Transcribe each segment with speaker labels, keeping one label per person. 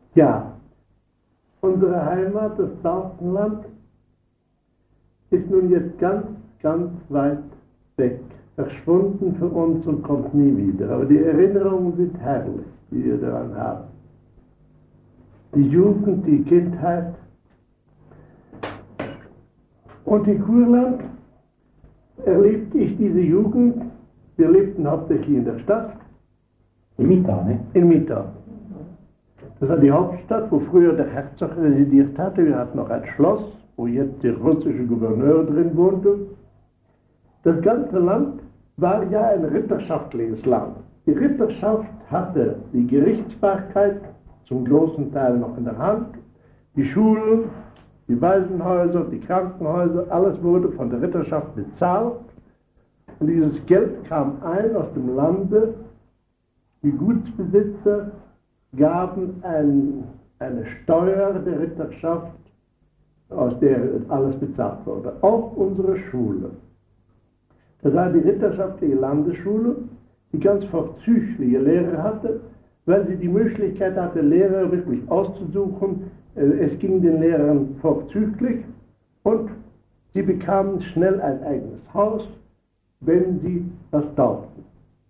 Speaker 1: Ja, unsere Heimat, das Dorfenland, ist nun jetzt ganz, ganz weit weg, verschwunden für uns und kommt nie wieder. Aber die Erinnerungen sind herrlich, die wir daran haben. Die Jugend, die Kindheit. Und in Kurland erlebte ich diese Jugend. Wir lebten hauptsächlich in der Stadt.
Speaker 2: In Mitau, ne?
Speaker 1: In Mitau. Das war die Hauptstadt, wo früher der Herzog residiert hatte. Wir hatten noch ein Schloss, wo jetzt der russische Gouverneur drin wohnte. Das ganze Land war ja ein ritterschaftliches Land. Die Ritterschaft hatte die Gerichtsbarkeit zum großen Teil noch in der Hand. Die Schulen, die Waisenhäuser, die Krankenhäuser, alles wurde von der Ritterschaft bezahlt. Und dieses Geld kam ein aus dem Lande. Die Gutsbesitzer gaben eine Steuer der Ritterschaft, aus der alles bezahlt wurde. Auch unsere Schule. Das war die ritterschaftliche Landesschule, die ganz vorzügliche Lehrer hatte, weil sie die Möglichkeit hatte, Lehrer wirklich auszusuchen. Es ging den Lehrern vorzüglich und sie bekamen schnell ein eigenes Haus, wenn sie was taugten.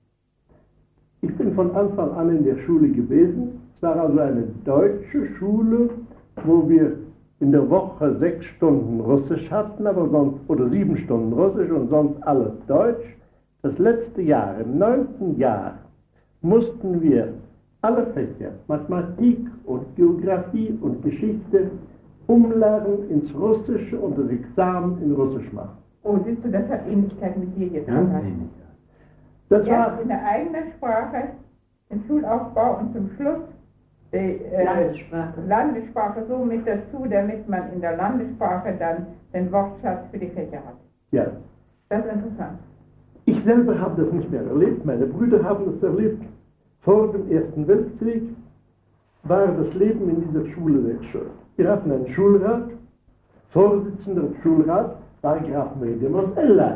Speaker 1: Ich bin von Anfang an in der Schule gewesen. Es war also eine deutsche Schule, wo wir in der Woche 6 Stunden Russisch hatten, aber sonst, oder 7 Stunden Russisch und sonst alles Deutsch. Das letzte Jahr, im 9. Jahr, mussten wir alle Fächer, Mathematik und Geografie und Geschichte, umlernen ins Russische und das Examen in Russisch machen.
Speaker 3: Oh, siehst du, das hat Ähnlichkeit mit dir jetzt.
Speaker 2: Ja,
Speaker 1: Das
Speaker 3: Erst
Speaker 1: war
Speaker 3: in der eigenen Sprache, im Schulaufbau und zum Schluss die Landessprache so mit dazu, damit man in der Landessprache dann den Wortschatz für die Fächer hat.
Speaker 1: ja.
Speaker 3: Das ist interessant.
Speaker 1: Ich selber habe das nicht mehr erlebt, meine Brüder haben das erlebt. Vor dem Ersten Weltkrieg war das Leben in dieser Schule sehr schön. Wir hatten einen Schulrat, Vorsitzender des Schulrats war Graf Medemos Ellay,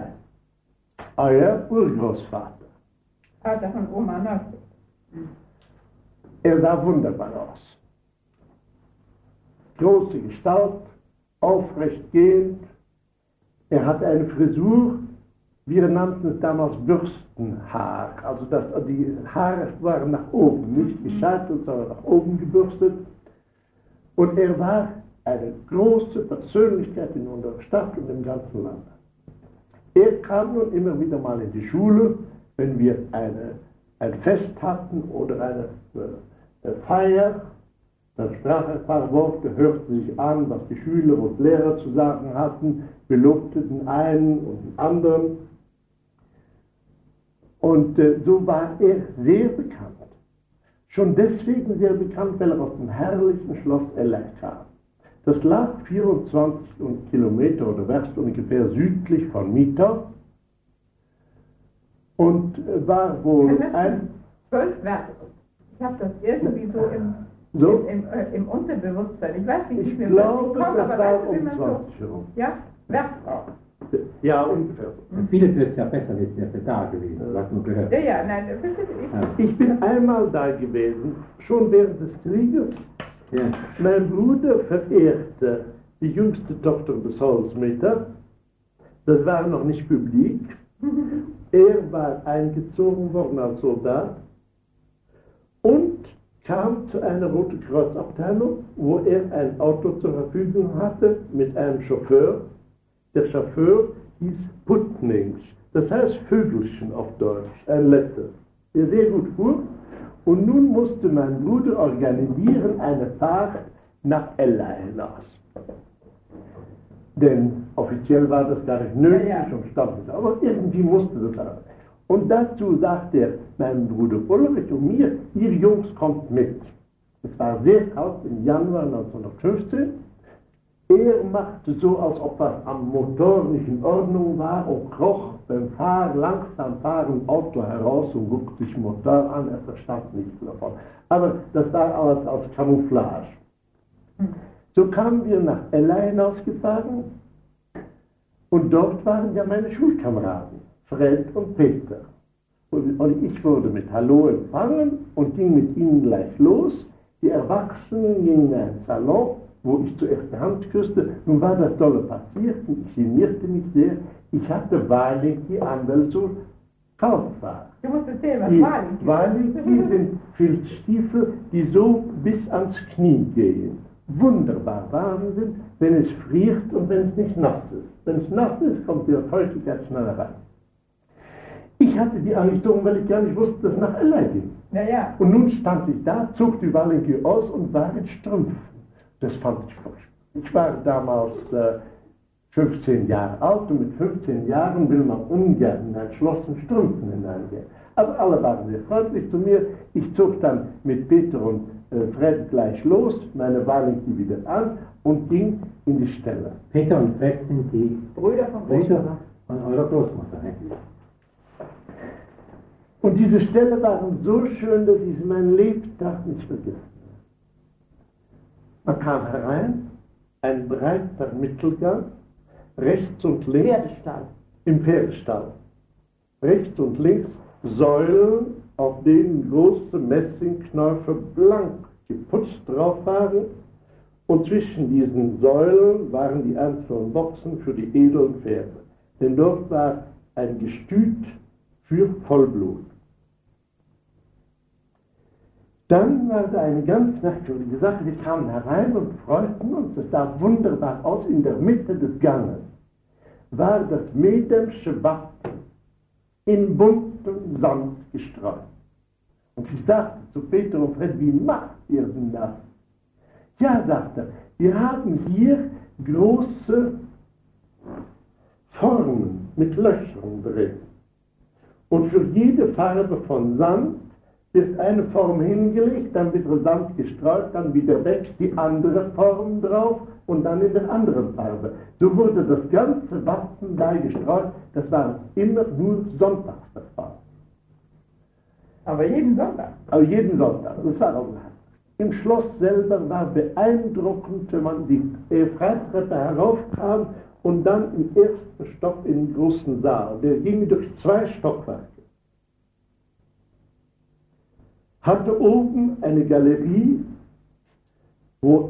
Speaker 1: euer Urgroßvater.
Speaker 3: Vater von Oma Nord.
Speaker 1: Er sah wunderbar aus. Große Gestalt, aufrecht gehend. Er hatte eine Frisur, wir nannten es damals Bürstenhaar. Also die Haare waren nach oben, nicht gescheitelt, sondern nach oben gebürstet. Und er war eine große Persönlichkeit in unserer Stadt und im ganzen Land. Er kam nun immer wieder mal in die Schule, wenn wir ein Fest hatten oder eine Feier, dann sprach er ein paar Worte, hörte sich an, was die Schüler und Lehrer zu sagen hatten, belobte den einen und den anderen. Und so war er sehr bekannt. Schon deswegen sehr bekannt, weil er aus dem herrlichen Schloss Ellay kam. Das lag 24 Kilometer oder Werst ungefähr südlich von Mitau und war wohl ein...
Speaker 3: 12 Werke. Ich habe das irgendwie im Unterbewusstsein. Ich weiß nicht,
Speaker 1: Ich
Speaker 3: mehr,
Speaker 1: glaube,
Speaker 3: was
Speaker 1: das
Speaker 3: aber
Speaker 1: war
Speaker 3: weißt du, wie
Speaker 1: um
Speaker 3: man
Speaker 1: 20 herum.
Speaker 3: Ja, Werkfrau.
Speaker 1: Ja, ungefähr.
Speaker 2: Vieles wird ja besser wissen, als da gewesen, was man gehört.
Speaker 3: Ja, nein, das ist
Speaker 1: Ich bin einmal da gewesen, schon während des Krieges.
Speaker 2: Ja.
Speaker 1: Mein Bruder verehrte die jüngste Tochter des Hausmitters. Das war noch nicht publik. Er war eingezogen worden als Soldat und kam zu einer Rote Kreuz-Abteilung, wo er ein Auto zur Verfügung hatte mit einem Chauffeur. Der Chauffeur hieß Putnings, das heißt Vögelchen auf Deutsch, ein Letter, der sehr gut fuhr. Und nun musste mein Bruder organisieren eine Fahrt nach Ellay hinaus. Denn offiziell war das gar nicht nötig und stand nicht, aber irgendwie musste das sein. Und dazu sagte er meinem Bruder Ulrich und mir, ihr Jungs kommt mit. Es war sehr kalt im Januar 1915. Er machte so, als ob was am Motor nicht in Ordnung war und kroch beim langsam fahrenden Auto heraus und guckte sich den Motor an, er verstand nichts davon. Aber das war alles als Camouflage. So kamen wir nach Ellay hinausgefahren und dort waren ja meine Schulkameraden, Fred und Peter. Und ich wurde mit Hallo empfangen und ging mit ihnen gleich los. Die Erwachsenen gingen in einen Salon, wo ich zuerst die Hand küsste. Nun war das Dolle passiert und ich genierte mich sehr. Ich hatte Walinki an, weil so kalt war.
Speaker 3: Du musst erzählen, was
Speaker 1: Die
Speaker 3: Walinki
Speaker 1: Walinki sind Filzstiefel, die so bis ans Knie gehen. Wunderbar warm sind, wenn es friert und wenn es nicht nass ist. Wenn es nass ist, kommt die Feuchtigkeit schneller rein. Ich hatte die angezogen, weil ich gar nicht wusste, dass es nach Ella ging.
Speaker 3: Ja, ja.
Speaker 1: Und nun stand ich da, zog die Walinki aus und war in Strümpfen. Das fand ich furchtbar. Ich war damals 15 Jahre alt und mit 15 Jahren will man ungern in ein Schloss in Strümpfen hineingehen. Aber alle waren sehr freundlich zu mir. Ich zog dann mit Peter und Fred gleich los, meine Walinki wieder an und ging in die Ställe.
Speaker 2: Peter und Fred sind die
Speaker 3: Brüder von
Speaker 2: Brüder
Speaker 3: Großmama.
Speaker 2: von eurer Großmutter. Ne?
Speaker 1: Und diese Ställe waren so schön, dass ich sie mein Lebtag nicht vergessen habe. Man kam herein, ein breiter Mittelgang, rechts und links,
Speaker 3: Pferdestall.
Speaker 1: im Pferdestall. Rechts und links Säulen, auf denen große Messingknäufe blank geputzt drauf waren. Und zwischen diesen Säulen waren die einzelnen Boxen für die edlen Pferde. Denn dort war ein Gestüt für Vollblut. Dann war da eine ganz merkwürdige Sache. Wir kamen herein und freuten uns. Es sah wunderbar aus. In der Mitte des Ganges war das Medemsche Wappen in buntem Sand gestreut. Und ich sagte zu Peter und Fred, wie macht ihr denn das? Ja, sagte er, wir haben hier große Formen mit Löchern drin. Und für jede Farbe von Sand wird eine Form hingelegt, dann wird der Sand gestreut, dann wieder wächst die andere Form drauf und dann in der anderen Farbe. So wurde das ganze Wappen da gestreut, das war immer nur sonntags der Fall.
Speaker 3: Aber jeden Sonntag.
Speaker 1: Aber jeden Sonntag, das war auch im Schloss selber war beeindruckend, wenn man die Freitreppe heraufkam und dann im ersten Stock in den großen Saal. Der ging durch 2 Stockwerke. Hatte oben eine Galerie, wo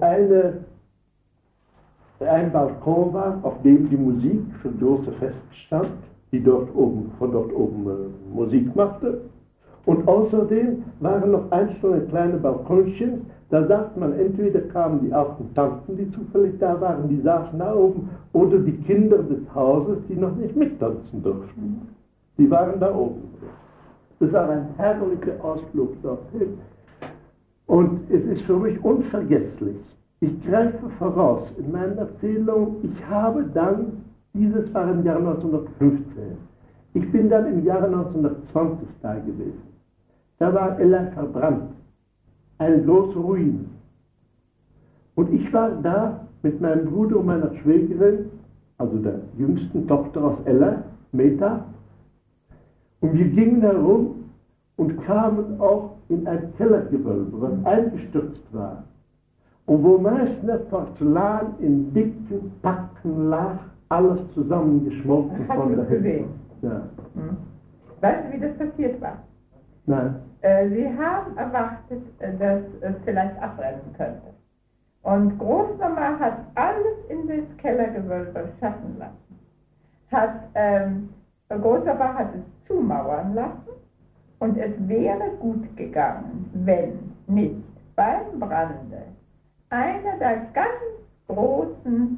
Speaker 1: ein Balkon war, auf dem die Musik für große Feste stand, die von dort oben Musik machte. Und außerdem waren noch einzelne kleine Balkonchen, da sagt man, entweder kamen die alten Tanten, die zufällig da waren, die saßen da oben, oder die Kinder des Hauses, die noch nicht mittanzen durften. Die waren da oben. Das war ein herrlicher Ausflug dorthin. Und es ist für mich unvergesslich. Ich greife voraus in meiner Erzählung, ich habe dann, dieses war im Jahr 1915, ich bin dann im Jahre 1920 da gewesen. Da war Ella verbrannt, eine große Ruine. Und ich war da mit meinem Bruder und meiner Schwägerin, also der jüngsten Tochter aus Ella, Meta, und wir gingen herum und kamen auch in ein Kellergewölbe, was eingestürzt war. Und wo Meißner Porzellan in dicken Packen lag, alles zusammengeschmolzen von der Hitze. Ja.
Speaker 3: Weißt du, wie das passiert war?
Speaker 1: Nein.
Speaker 3: Sie haben erwartet, dass es vielleicht abbrennen könnte. Und Großmama hat alles in das Kellergewölbe schaffen lassen. Großmama hat es zumauern lassen und es wäre gut gegangen, wenn nicht beim Brande einer der ganz großen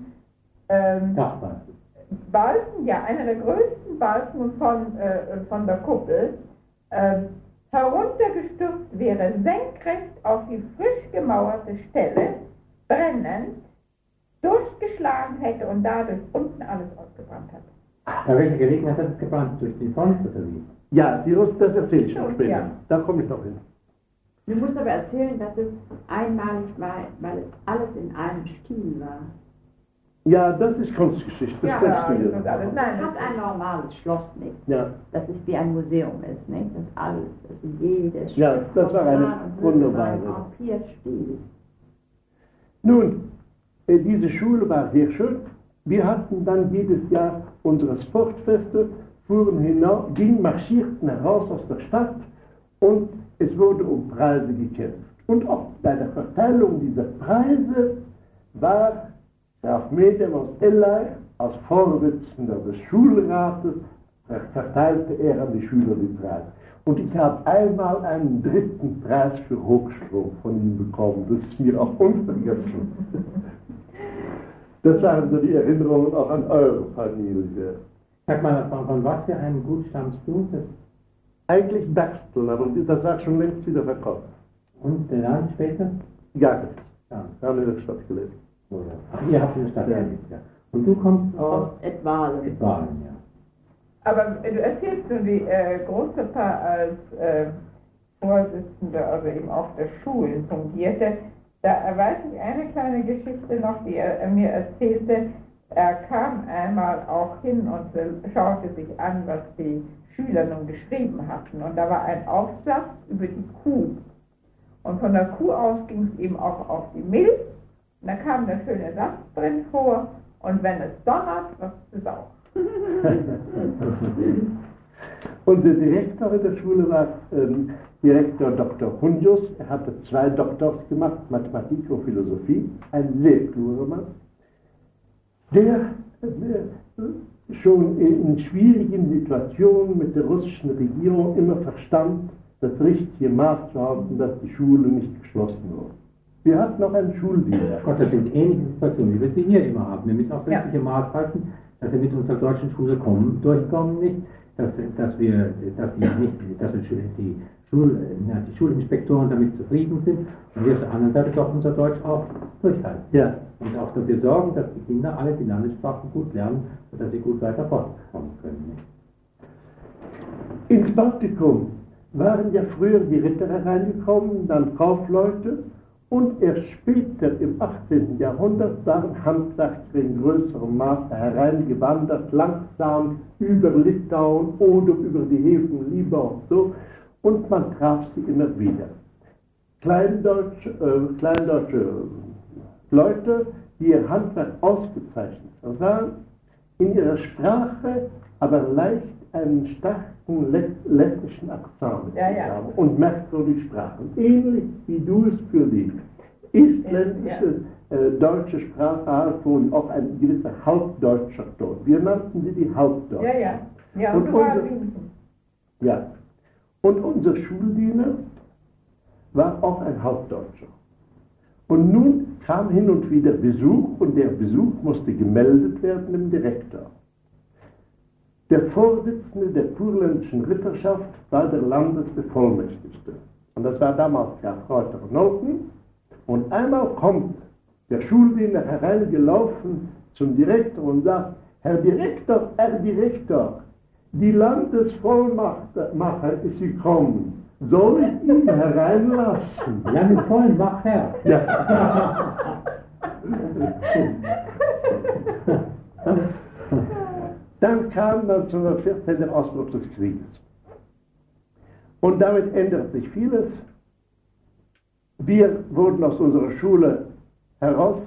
Speaker 3: Balken, ja, einer der größten Balken von der Kuppel, heruntergestürzt wäre, senkrecht auf die frisch gemauerte Stelle, brennend, durchgeschlagen hätte und dadurch unten alles ausgebrannt hat.
Speaker 2: Bei welcher Gelegenheit hat es gebrannt? Durch die Front oder wie?
Speaker 1: Ja, das erzähle ich noch später.
Speaker 3: Ja.
Speaker 1: Da komme ich noch hin.
Speaker 4: Du musst aber erzählen, dass es einmalig war, weil es alles in einem Stil war.
Speaker 1: Ja, das ist Kunstgeschichte. Das
Speaker 3: Ja,
Speaker 1: kannst du
Speaker 3: das
Speaker 1: dir
Speaker 3: ist alles.
Speaker 4: Das
Speaker 3: Nein,
Speaker 4: hat ein normales Schloss nicht.
Speaker 1: Ja.
Speaker 4: Das ist wie ein Museum ist, nicht? Das alles, also jedes
Speaker 1: Ja,
Speaker 4: Stück
Speaker 1: das war eine
Speaker 4: Porzellan und
Speaker 1: wunderbare-
Speaker 4: Möbel war im Empire-Stil.
Speaker 1: Nun, diese Schule war sehr schön. Wir hatten dann jedes Jahr unsere Sportfeste, fuhren hinaus, marschierten heraus aus der Stadt und es wurde um Preise gekämpft. Und auch bei der Verteilung dieser Preise war Graf Medem aus Ellay als Vorsitzender des Schulrates, verteilte er an die Schüler die Preise. Und ich habe einmal einen 3. Preis für Hochstrom von ihm bekommen. Das ist mir auch unvergessen. Das waren so die Erinnerungen auch an eure Familie.
Speaker 2: Sag mal, von was für einem Gut stammst du?
Speaker 1: Eigentlich Bergstel, aber das hat schon längst wieder verkauft.
Speaker 2: Und dann später?
Speaker 1: Gar nichts.
Speaker 2: Ja.
Speaker 1: Wir haben in der Stadt gelebt.
Speaker 2: Oh ja. Ach, ihr habt in der Stadt gelebt, ja. Und du kommst aus
Speaker 4: Etwalen.
Speaker 2: Etwalen, ja.
Speaker 3: Aber du erzählst nun, wie Großpapa als Vorsitzender, also eben auch der Schulen fungierte. Da weiß ich eine kleine Geschichte noch, die er mir erzählte. Er kam einmal auch hin und schaute sich an, was die Schüler nun geschrieben hatten. Und da war ein Aufsatz über die Kuh. Und von der Kuh aus ging es eben auch auf die Milch. Und da kam der schöne Satz drin vor. Und wenn es donnert, wird es Sau.
Speaker 1: Unser Direktor in der Schule war Direktor Dr. Hunjus. Er hatte 2 Doktors gemacht, Mathematik und Philosophie. Ein sehr kluger Mann, der schon in schwierigen Situationen mit der russischen Regierung immer verstand, das richtige Maß zu halten, dass die Schule nicht geschlossen wurde. Wir hatten noch einen Schuldiener.
Speaker 2: Gott, das sind ähnliche Situationen, wie wir sie hier immer haben. Wir müssen auch das richtige Maß halten, dass wir mit unserer deutschen Schule durchkommen nicht, dass die Schulinspektoren damit zufrieden sind und wir auf der anderen Seite doch unser Deutsch auch durchhalten.
Speaker 1: Ja.
Speaker 2: Und auch dafür sorgen, dass die Kinder alle die Landessprachen gut lernen, sodass sie gut weiter fortkommen können.
Speaker 1: Ins Baltikum waren ja früher die Ritter hereingekommen, dann Kaufleute, und erst später im 18. Jahrhundert waren Handwerker in größerem Maße hereingewandert, langsam über Litauen oder über die Häfen Liber und so, und man traf sie immer wieder. Kleindeutsche Leute, die ihr Handwerk ausgezeichnet sahen, in ihrer Sprache aber leicht einen starken lettischen Akzent haben und merkwürdig sprachen. Ähnlich wie du es für die estländische deutsche Sprache hast, wo auch ein gewisser halbdeutscher Ton. Wir nannten sie die Halbdeutschen.
Speaker 3: Ja,
Speaker 1: Und unser Schuldiener war auch ein Halbdeutscher. Und nun kam hin und wieder Besuch, und der Besuch musste gemeldet werden dem Direktor. Der Vorsitzende der kurländischen Ritterschaft war der Landesbevollmächtigte. Und das war damals Graf Reuter Nolten. Und einmal kommt der Schuldiener hereingelaufen zum Direktor und sagt: Herr Direktor, die Landesvollmacher ist gekommen. Soll ich ihn hereinlassen?
Speaker 2: Landesvollmacher?
Speaker 1: Ja. Dann kam 1914 der Ausbruch des Krieges. Und damit ändert sich vieles. Wir wurden aus unserer Schule heraus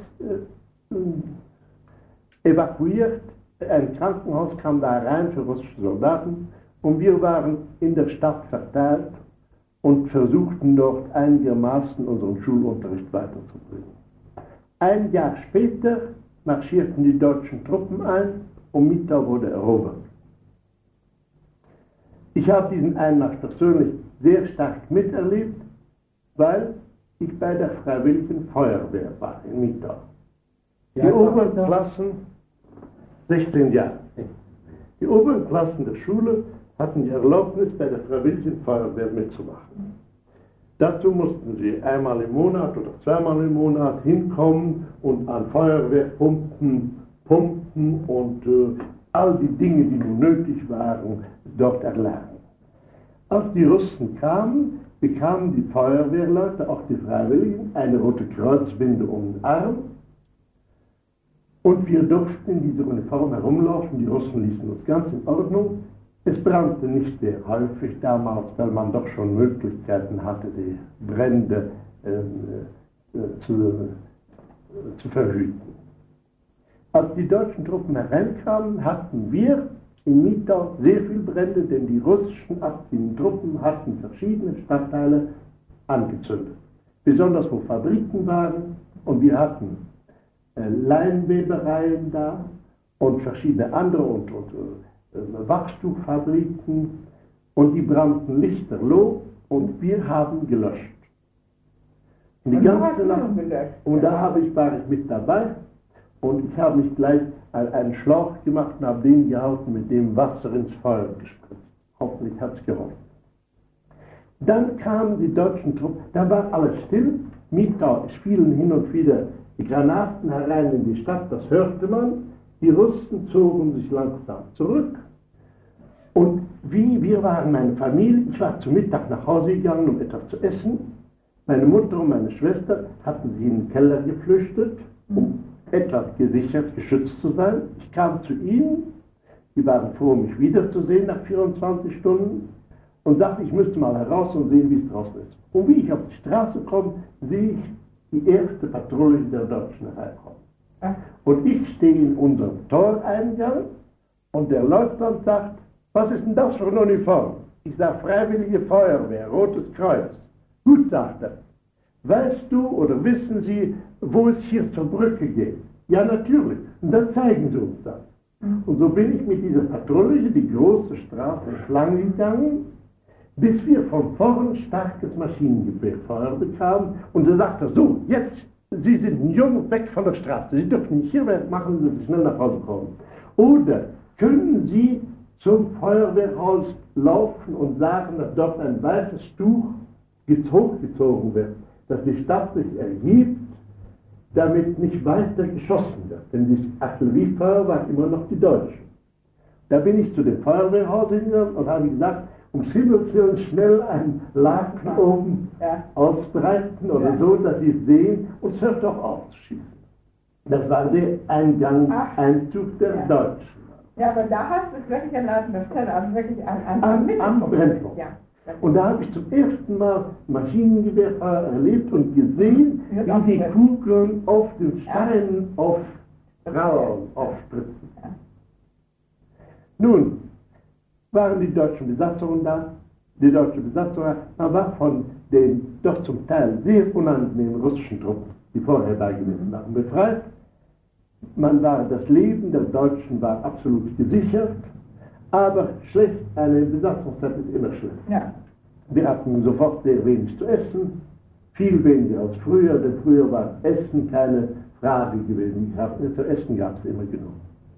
Speaker 1: evakuiert. Ein Krankenhaus kam da rein für russische Soldaten. Und wir waren in der Stadt verteilt und versuchten dort einigermaßen unseren Schulunterricht weiterzubringen. Ein Jahr später marschierten die deutschen Truppen ein und Mitau wurde erobert. Ich habe diesen Einmarsch persönlich sehr stark miterlebt, weil ich bei der Freiwilligen Feuerwehr war in Mitau. Die oberen Klassen, 16 Jahre. Die oberen Klassen der Schule hatten die Erlaubnis, bei der Freiwilligen Feuerwehr mitzumachen. Dazu mussten sie einmal im Monat oder zweimal im Monat hinkommen und an Feuerwehrpumpen und all die Dinge, die nun nötig waren, dort erlernen. Als die Russen kamen, bekamen die Feuerwehrleute, auch die Freiwilligen, eine rote Kreuzbinde um den Arm. Und wir durften in dieser Uniform herumlaufen. Die Russen ließen uns ganz in Ordnung. Es brannte nicht sehr häufig damals, weil man doch schon Möglichkeiten hatte, die Brände zu verhüten. Als die deutschen Truppen hereinkamen, hatten wir in Mitau sehr viel Brände, denn die russischen aktiven Truppen hatten verschiedene Stadtteile angezündet. besonders wo Fabriken waren. Und wir hatten Leinwebereien da und verschiedene andere und Wachstuchfabriken. Und die brannten lichterloh und wir haben gelöscht. Und die ganze Nacht. Und da war ich mit dabei. Und ich habe mich gleich einen Schlauch gemacht und habe den gehalten, mit dem Wasser ins Feuer gespritzt. Hoffentlich hat es geholfen. Dann kamen die deutschen Truppen, da war alles still. Es fielen hin und wieder Granaten herein in die Stadt, das hörte man. Die Russen zogen sich langsam zurück. Und wir waren meine Familie, ich war zu Mittag nach Hause gegangen, um etwas zu essen. Meine Mutter und meine Schwester hatten sich in den Keller geflüchtet, um etwas gesichert, geschützt zu sein. Ich kam zu ihnen, die waren froh, mich wiederzusehen nach 24 Stunden und sagte, ich müsste mal heraus und sehen, wie es draußen ist. Und wie ich auf die Straße komme, sehe ich die erste Patrouille der Deutschen hereinkommen. Und ich stehe in unserem Toreingang und der Leutnant sagt, was ist denn das für eine Uniform? Ich sage, Freiwillige Feuerwehr, Rotes Kreuz. Gut, sagt er. Weißt du oder wissen Sie, wo es hier zur Brücke geht? Ja, natürlich. Und dann zeigen Sie uns das. Und so bin ich mit dieser Patrouille die große Straße entlang gegangen, bis wir von vorn starkes Maschinengewehrfeuer bekamen. Und er sagte, so, jetzt, Sie sind jung, weg von der Straße. Sie dürfen nicht hier machen, dass Sie schnell nach Hause kommen. Oder können Sie zum Feuerwehrhaus laufen und sagen, dass dort ein weißes Tuch hochgezogen wird, dass die Stadt sich ergibt, damit nicht weiter geschossen wird. Denn das Artilleriefeuer waren immer noch die Deutschen. Da bin ich zu dem Feuerwehrhaus hingegangen und habe gesagt, um Himmels Willen schnell einen Laken oben ausbreiten oder so, dass sie es sehen, und es hört doch auf zu schießen. Das war der Einzug der Deutschen.
Speaker 3: Ja, aber da hast du es wirklich an einer Stelle, also wirklich
Speaker 1: am Brennpunkt.
Speaker 3: Ja.
Speaker 1: Und da habe ich zum ersten Mal Maschinengewehrfeuer erlebt und gesehen, wie die Kugeln auf den Steinen aufspritzen.
Speaker 3: Ja.
Speaker 1: Nun waren die deutschen Besatzungen da. Die deutsche Besatzung, man war von den doch zum Teil sehr unangenehmen russischen Truppen, die vorher da gewesen waren, befreit. Das Leben der Deutschen war absolut gesichert, aber schlecht, eine Besatzungszeit ist immer schlecht.
Speaker 3: Ja.
Speaker 1: Wir hatten sofort sehr wenig zu essen, viel weniger als früher, denn früher war Essen keine Frage gewesen. Zu essen gab es immer genug.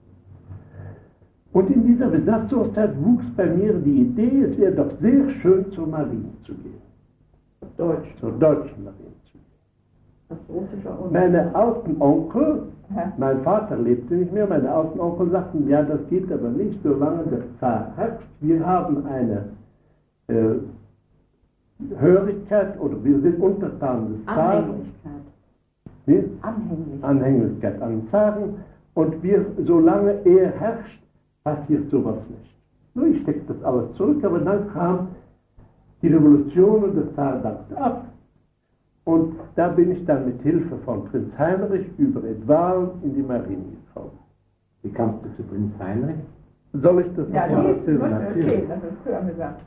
Speaker 1: Und in dieser Besatzungszeit wuchs bei mir die Idee, es wäre doch sehr schön zur Marine zu gehen. Zur deutschen Marine zu gehen.
Speaker 4: Das russische und
Speaker 1: Meine alten Onkel, mein Vater lebte nicht mehr, meine alten Onkel sagten, ja, das geht aber nicht, solange der Zar herrscht. Wir haben eine Hörigkeit oder wir sind untertan des Zaren. Anhänglichkeit an den Zaren. Und solange er herrscht, passiert sowas nicht. Nur ich steckte das alles zurück, aber dann kam die Revolution und der Zar dankte ab. Und da bin ich dann mit Hilfe von Prinz Heinrich über Edward in die Marine gekommen.
Speaker 2: Wie kamst du zu Prinz Heinrich?
Speaker 1: Soll ich das
Speaker 3: Ja,
Speaker 1: noch mal
Speaker 3: nee,
Speaker 1: erzählen?
Speaker 3: okay, das ist früher gesagt.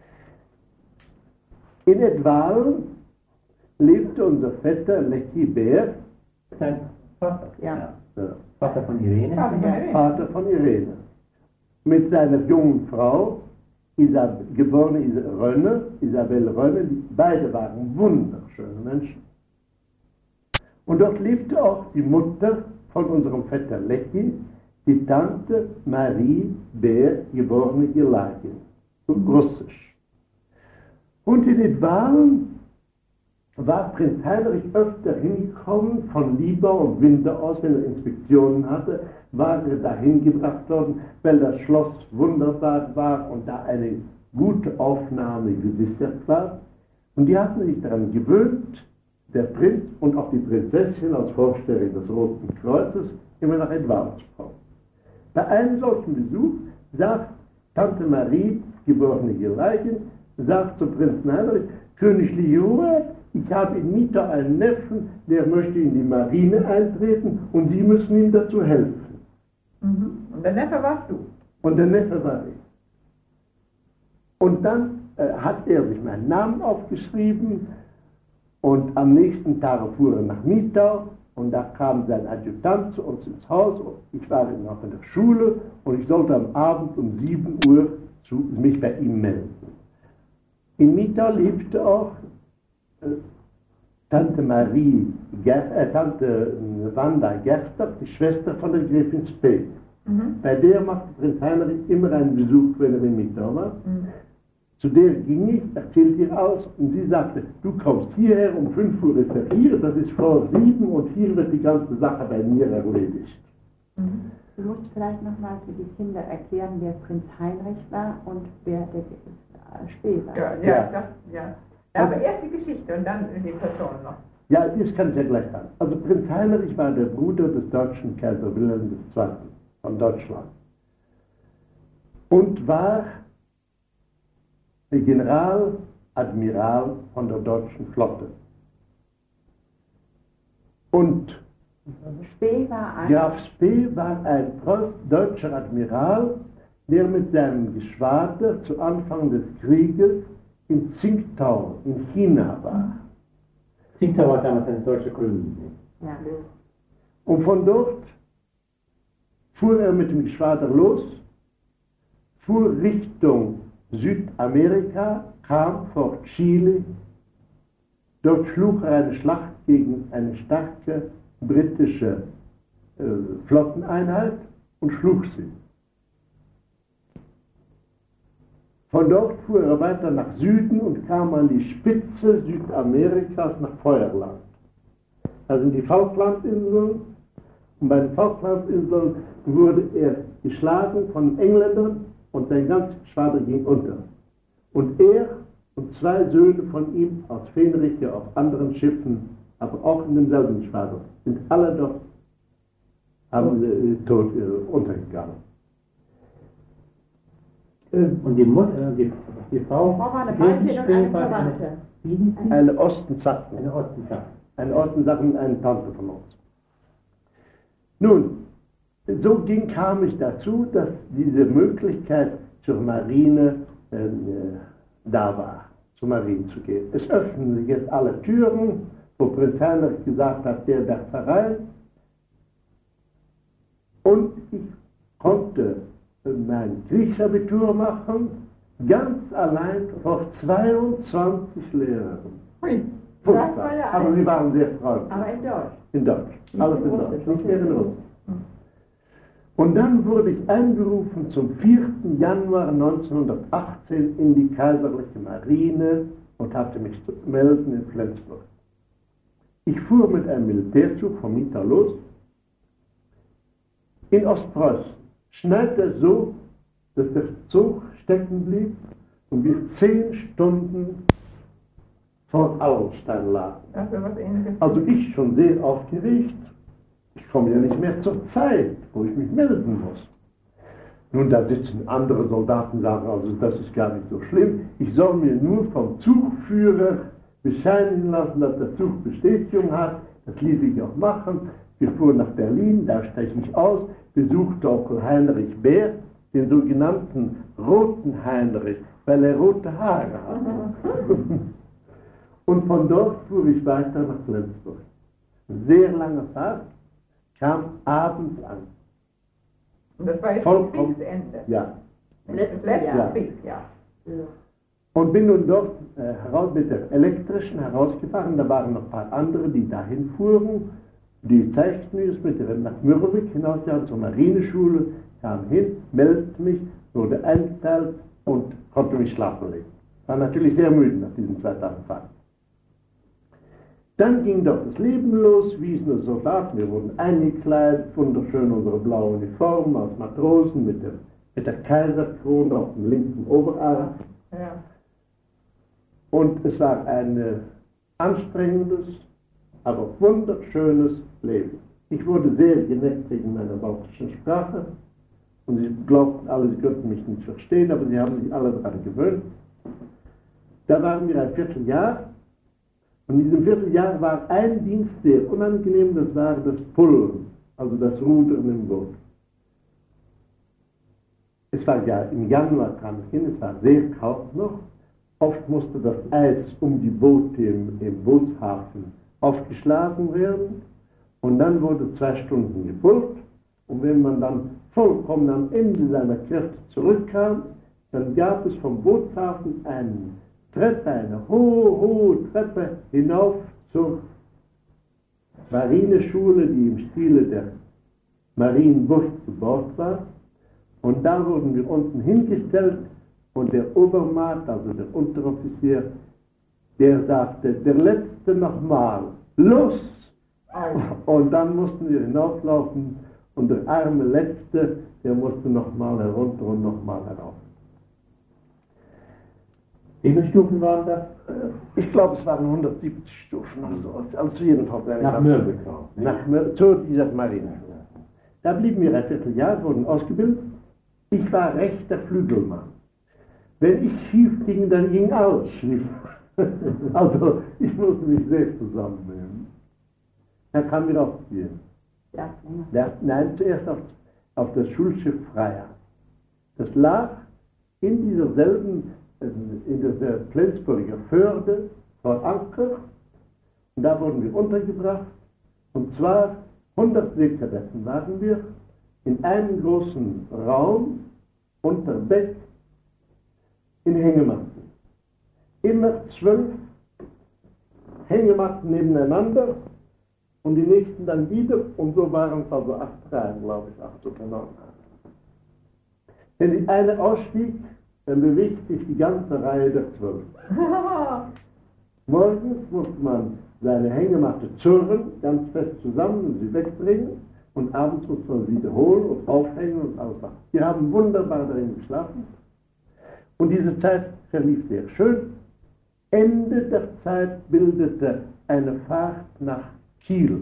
Speaker 1: In Edward lebte unser Vetter Leckie Bär,
Speaker 2: Sein Vater.
Speaker 3: Ja.
Speaker 2: Vater von Irene.
Speaker 1: Vater von Irene, mit seiner jungen Frau, geborene Isabelle Rönne, beide waren wunderschöne Menschen. Und dort lebte auch die Mutter von unserem Vetter Leckie, die Tante Marie Bär, geborene Gelagin, russisch. Und in Edwalen war Prinz Heinrich öfter hingekommen, von Liebau und Winter aus, wenn er Inspektionen hatte, war er dahin gebracht worden, weil das Schloss wunderbar war und da eine gute Aufnahme gesichert war. Und die hatten sich daran gewöhnt, der Prinz und auch die Prinzessin als Vorsteherin des Roten Kreuzes immer nach Edward zu kommen. Bei einem solchen Besuch sagt Tante Marie, geborene Gelagin, sagt zu Prinz Heinrich, König Liuret, ich habe in Mieter einen Neffen, der möchte in die Marine eintreten und Sie müssen ihm dazu helfen.
Speaker 3: Und der Neffe warst du.
Speaker 1: Und der Neffe war ich. Und dann hat er sich meinen Namen aufgeschrieben Und am nächsten Tag fuhr er nach Mitau und da kam sein Adjutant zu uns ins Haus. Ich war noch in der Schule und ich sollte am Abend um 7 Uhr mich bei ihm melden. In Mitau lebte auch Tante Wanda Gerster, die Schwester von der Gräfin Spee. Bei der machte Prinz Heinrich immer einen Besuch, wenn er in Mitau war. Zu der ging ich, erzählte ihr alles und sie sagte, du kommst hierher, um 5 Uhr ist er hier, das ist vor 7 und hier wird die ganze Sache bei mir erledigt.
Speaker 4: Du musst vielleicht nochmal für die Kinder erklären, wer Prinz Heinrich war und wer der Spee war.
Speaker 3: Ja. Aber erst die Geschichte und dann die Person noch.
Speaker 1: Ja, das kann ich ja gleich sagen. Also Prinz Heinrich war der Bruder des deutschen Kaiser Wilhelm II. Von Deutschland und war der Generaladmiral von der deutschen Flotte. Und
Speaker 4: Spee war ein
Speaker 1: Graf Spee war ein deutscher Admiral, der mit seinem Geschwader zu Anfang des Krieges in Tsingtao in China war.
Speaker 2: Tsingtao war damals eine deutsche Kolonie.
Speaker 4: Ja.
Speaker 1: Und von dort fuhr er mit dem Geschwader los, fuhr Richtung Südamerika, kam vor Chile. Dort schlug er eine Schlacht gegen eine starke britische Flotteneinheit und schlug sie. Von dort fuhr er weiter nach Süden und kam an die Spitze Südamerikas nach Feuerland. Das sind die Falklandinseln. Und bei den Falklandinseln wurde er geschlagen von Engländern und sein ganzes Geschwader ging unter. Und er und 2 Söhne von ihm aus Fenriche auf anderen Schiffen, aber auch in demselben Geschwader, sind alle dort tot untergegangen.
Speaker 2: Und die Mutter, die Frau
Speaker 4: war eine Feindin und eine Verwandte.
Speaker 1: Eine Ostensachen.
Speaker 2: Eine Ostensache.
Speaker 1: Eine Ostensachen, eine Tante von uns. Nun, so kam ich dazu, dass diese Möglichkeit zur Marine da war, zur Marine zu gehen. Es öffnen sich jetzt alle Türen, wo Prinz Heinrich gesagt hat, der darf herein. Und ich konnte mein Kriegsabitur machen, ganz allein vor 22 Lehrern. Furchtbar. Aber sie waren sehr freundlich.
Speaker 4: Aber in Deutsch.
Speaker 1: In Deutsch. Alles in Deutsch. Nicht mehr in Russisch. Und dann wurde ich einberufen zum 4. Januar 1918 in die kaiserliche Marine und hatte mich zu melden in Flensburg. Ich fuhr mit einem Militärzug von Mitau los. In Ostpreußen schneite es so, dass der Zug stecken blieb und wir 10 Stunden vor Auerstein lagen. Also ich schon sehr aufgeregt. Ich komme ja nicht mehr zur Zeit, wo ich mich melden muss. Nun, da sitzen andere Soldaten und sagen, also das ist gar nicht so schlimm. Ich soll mir nur vom Zugführer bescheinigen lassen, dass der Zug Bestätigung hat. Das ließ ich auch machen. Wir fuhren nach Berlin, da steige ich aus, besuchte Onkel Heinrich Bär, den sogenannten Roten Heinrich, weil er rote Haare hatte. Und von dort fuhr ich weiter nach Flensburg. Sehr lange Fahrt, kam abends an.
Speaker 3: Und das war jetzt das Kriegsende.
Speaker 1: Ja.
Speaker 3: Das letzte Kriegsjahr.
Speaker 1: Und bin nun dort mit der elektrischen herausgefahren. Da waren noch ein paar andere, die dahin fuhren. Die zeigten mir es nach Mürwik hinaus, ja, zur Marineschule, kam hin, meldete mich, wurde eingeteilt und konnte mich schlafen legen. War natürlich sehr müde nach diesen 2 Tagen Fahrt. Dann ging doch das Leben los, wie es nur Soldaten. Wir wurden eingekleidet, wunderschön unsere blaue Uniform als Matrosen mit der Kaiserkrone auf dem linken Oberarm.
Speaker 3: Ja.
Speaker 1: Und es war ein anstrengendes, aber wunderschönes Leben. Ich wurde sehr geneckt wegen meiner baltischen Sprache und sie glaubten alle, sie könnten mich nicht verstehen, aber sie haben sich alle daran gewöhnt. Da waren wir ein Vierteljahr. Und in diesem Vierteljahr war ein Dienst sehr unangenehm, das war das Pullen, also das Rudern im Boot. Es war ja im Januar kam ich hin, es war sehr kalt noch Oft musste das Eis um die Boote im Bootshafen aufgeschlagen werden und dann wurde 2 Stunden gefolgt. Und wenn man dann vollkommen am Ende seiner Kräfte zurückkam, dann gab es vom Bootshafen eine Treppe, eine hohe Treppe hinauf zur Marineschule, die im Stile der Marienburg gebaut war. Und da wurden wir unten hingestellt und der Obermaat, also der Unteroffizier, der sagte, der Letzte nochmal, los! Und dann mussten wir hinauflaufen und der arme Letzte, der musste nochmal herunter und nochmal herauf.
Speaker 2: Wie viele Stufen waren das?
Speaker 1: Ich glaube, es waren 170 Stufen oder so. Also jedenfalls
Speaker 2: nach Mürbeckau.
Speaker 1: Zu dieser Marine. Da blieben wir ein Vierteljahr, wurden ausgebildet. Ich war rechter Flügelmann. Wenn ich schief ging, dann ging alles schief. Also ich musste mich sehr zusammennehmen. Dann kamen wir auf die. Nein, zuerst auf das Schulschiff Freya. Das lag in dieser Flensburger Förde vor Anker. Und da wurden wir untergebracht. Und zwar 100 Seekadetten waren wir in einem großen Raum unter Deck in Hängematten. Immer 12 Hängematten nebeneinander und die nächsten dann wieder und so waren es also 8 Reihen, glaube ich, 8 oder 9 Reihen. Wenn die eine ausstieg, dann bewegt sich die ganze Reihe der 12. Morgens musste man seine Hängematte zurren, ganz fest zusammen und sie wegbringen und abends musste man sie wiederholen und aufhängen und alles machen. Wir haben wunderbar darin geschlafen und diese Zeit verlief sehr schön. Ende der Zeit bildete eine Fahrt nach Kiel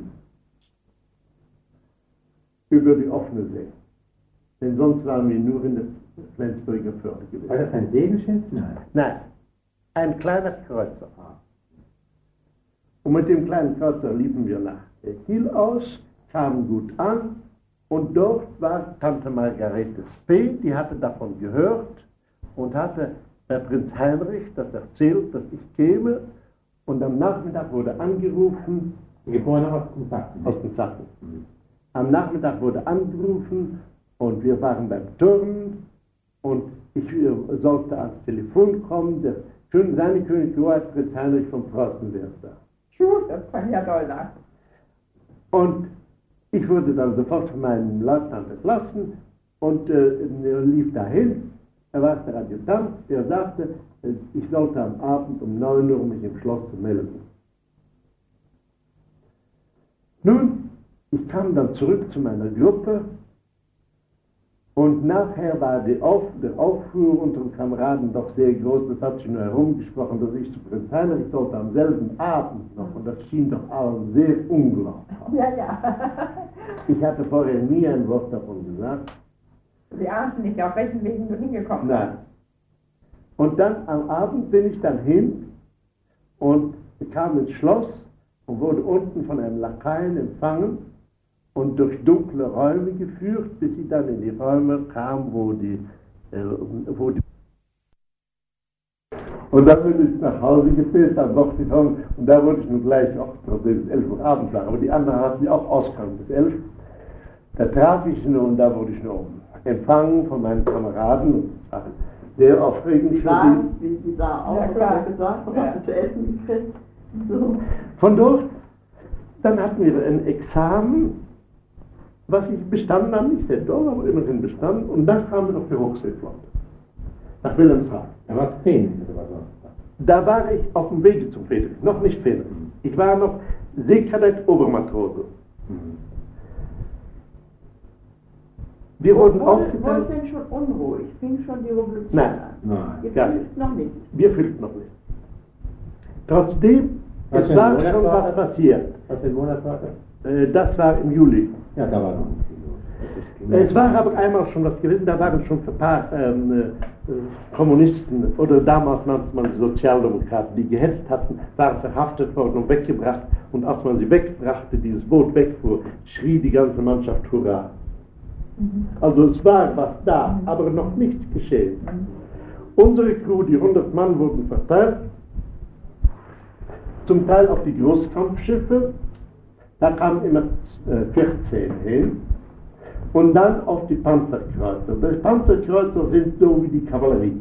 Speaker 1: über die offene See. Denn sonst waren wir nur in der Flensburger Förde gewesen.
Speaker 2: War das ein Segelschiff?
Speaker 1: Nein, ein kleiner Kreuzer. Und mit dem kleinen Kreuzer liefen wir nach Kiel aus, kamen gut an und dort war Tante Margarete Spee, die hatte davon gehört und hatte bei Prinz Heinrich das erzählt, dass ich käme und am Nachmittag wurde angerufen.
Speaker 2: Geboren aus den Sacken.
Speaker 1: Aus den Sacken. Am Nachmittag wurde angerufen und wir waren beim Turnen und ich sollte ans Telefon kommen, der seine König Joachim Prinz Heinrich von Preußen wäre da.
Speaker 3: Das kann ja doll sein.
Speaker 1: Und ich wurde dann sofort von meinem Leutnant entlassen und lief dahin. Er war der Adjutant, der sagte, ich sollte am Abend um 9 Uhr mich im Schloss zu melden. Nun, ich kam dann zurück zu meiner Gruppe und nachher war der Aufruhr unter den Kameraden doch sehr groß. Das hat sich nur herumgesprochen, dass ich zu Prinz Heinrich sollte am selben Abend noch und das schien doch allen sehr unglaublich.
Speaker 3: Ja.
Speaker 1: Ich hatte vorher nie ein Wort davon gesagt.
Speaker 3: Sie ahnten nicht, auf welchen Wegen du hingekommen bist.
Speaker 1: Nein. Und dann am Abend bin ich dann hin und kam ins Schloss und wurde unten von einem Lakaien empfangen und durch dunkle Räume geführt, bis ich dann in die Räume kam, wo die und dann bin ich nach Hause gefehlt, dann noch gekommen und da wurde ich nun gleich auch, bis 11 Uhr abends war, aber die anderen hatten auch ausgegangen bis 11. Da traf ich nur und da wurde ich nur empfangen von meinen Kameraden und es war sehr aufregend für sie.
Speaker 4: Wie sah aus, was hat gesagt, was hast du zu essen gekriegt? So.
Speaker 1: Von dort, dann hatten wir ein Examen, was ich bestanden habe, nicht sehr doll, aber immerhin bestanden, und dann kamen wir noch für Hochseeflotte, nach Wilhelmshaven.
Speaker 2: Da war es Fähnrich oder was sonst?
Speaker 1: Da war ich auf dem Wege zum Fähnrich, noch nicht Fähnrich. Ich war noch Seekadett Obermatrose. Wir wurden aufgeteilt.
Speaker 4: Wo ist denn schon unruhig? Fing schon die Revolution
Speaker 1: Nein.
Speaker 4: an?
Speaker 2: Nein.
Speaker 4: Ihr
Speaker 1: Gar
Speaker 4: fühlt noch nicht.
Speaker 1: Wir fühlten noch nicht. Trotzdem,
Speaker 2: Was
Speaker 1: es
Speaker 2: für ein
Speaker 1: war
Speaker 2: Monat
Speaker 1: schon
Speaker 2: war
Speaker 1: was
Speaker 2: das?
Speaker 1: passiert.
Speaker 2: Was für ein Monat war das?
Speaker 1: Das war im Juli.
Speaker 2: Ja, da war noch nicht viel los.
Speaker 1: Es war aber einmal schon was gewesen, da waren schon ein paar Kommunisten, oder damals nannte man Sozialdemokraten, die gehetzt hatten, waren verhaftet worden und weggebracht. Und als man sie wegbrachte, dieses Boot wegfuhr, schrie die ganze Mannschaft Hurra. Also es war was da, aber noch nichts geschehen. Unsere Crew, die 100 Mann, wurden verteilt, zum Teil auf die Großkampfschiffe, da kamen immer 14 hin, und dann auf die Panzerkreuzer. Die Panzerkreuzer sind so wie die Kavallerie.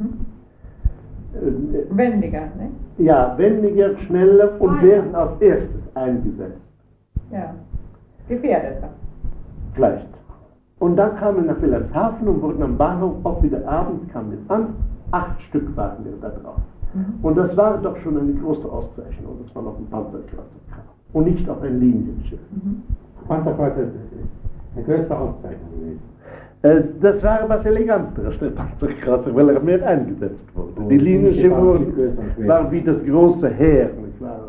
Speaker 3: Wendiger, ne?
Speaker 1: Ja, wendiger, schneller und werden als erstes eingesetzt.
Speaker 3: Ja, gefährdeter.
Speaker 1: Vielleicht. Und dann kamen wir nach Wilhelmshaven und wurden am Bahnhof auch wieder abends kamen wir an. 8 Stück waren wir da drauf. Und das war doch schon eine große Auszeichnung, dass man auf dem Panzerkreuzer kam. Und nicht auf ein Linienschiff.
Speaker 2: Panzerkreuzer ist eine größte Auszeichnung gewesen.
Speaker 1: Das war was Eleganteres, der Panzerkreuzer, weil er mehr eingesetzt wurde. Die Linienschiffe waren wie das große Heer, nicht wahr?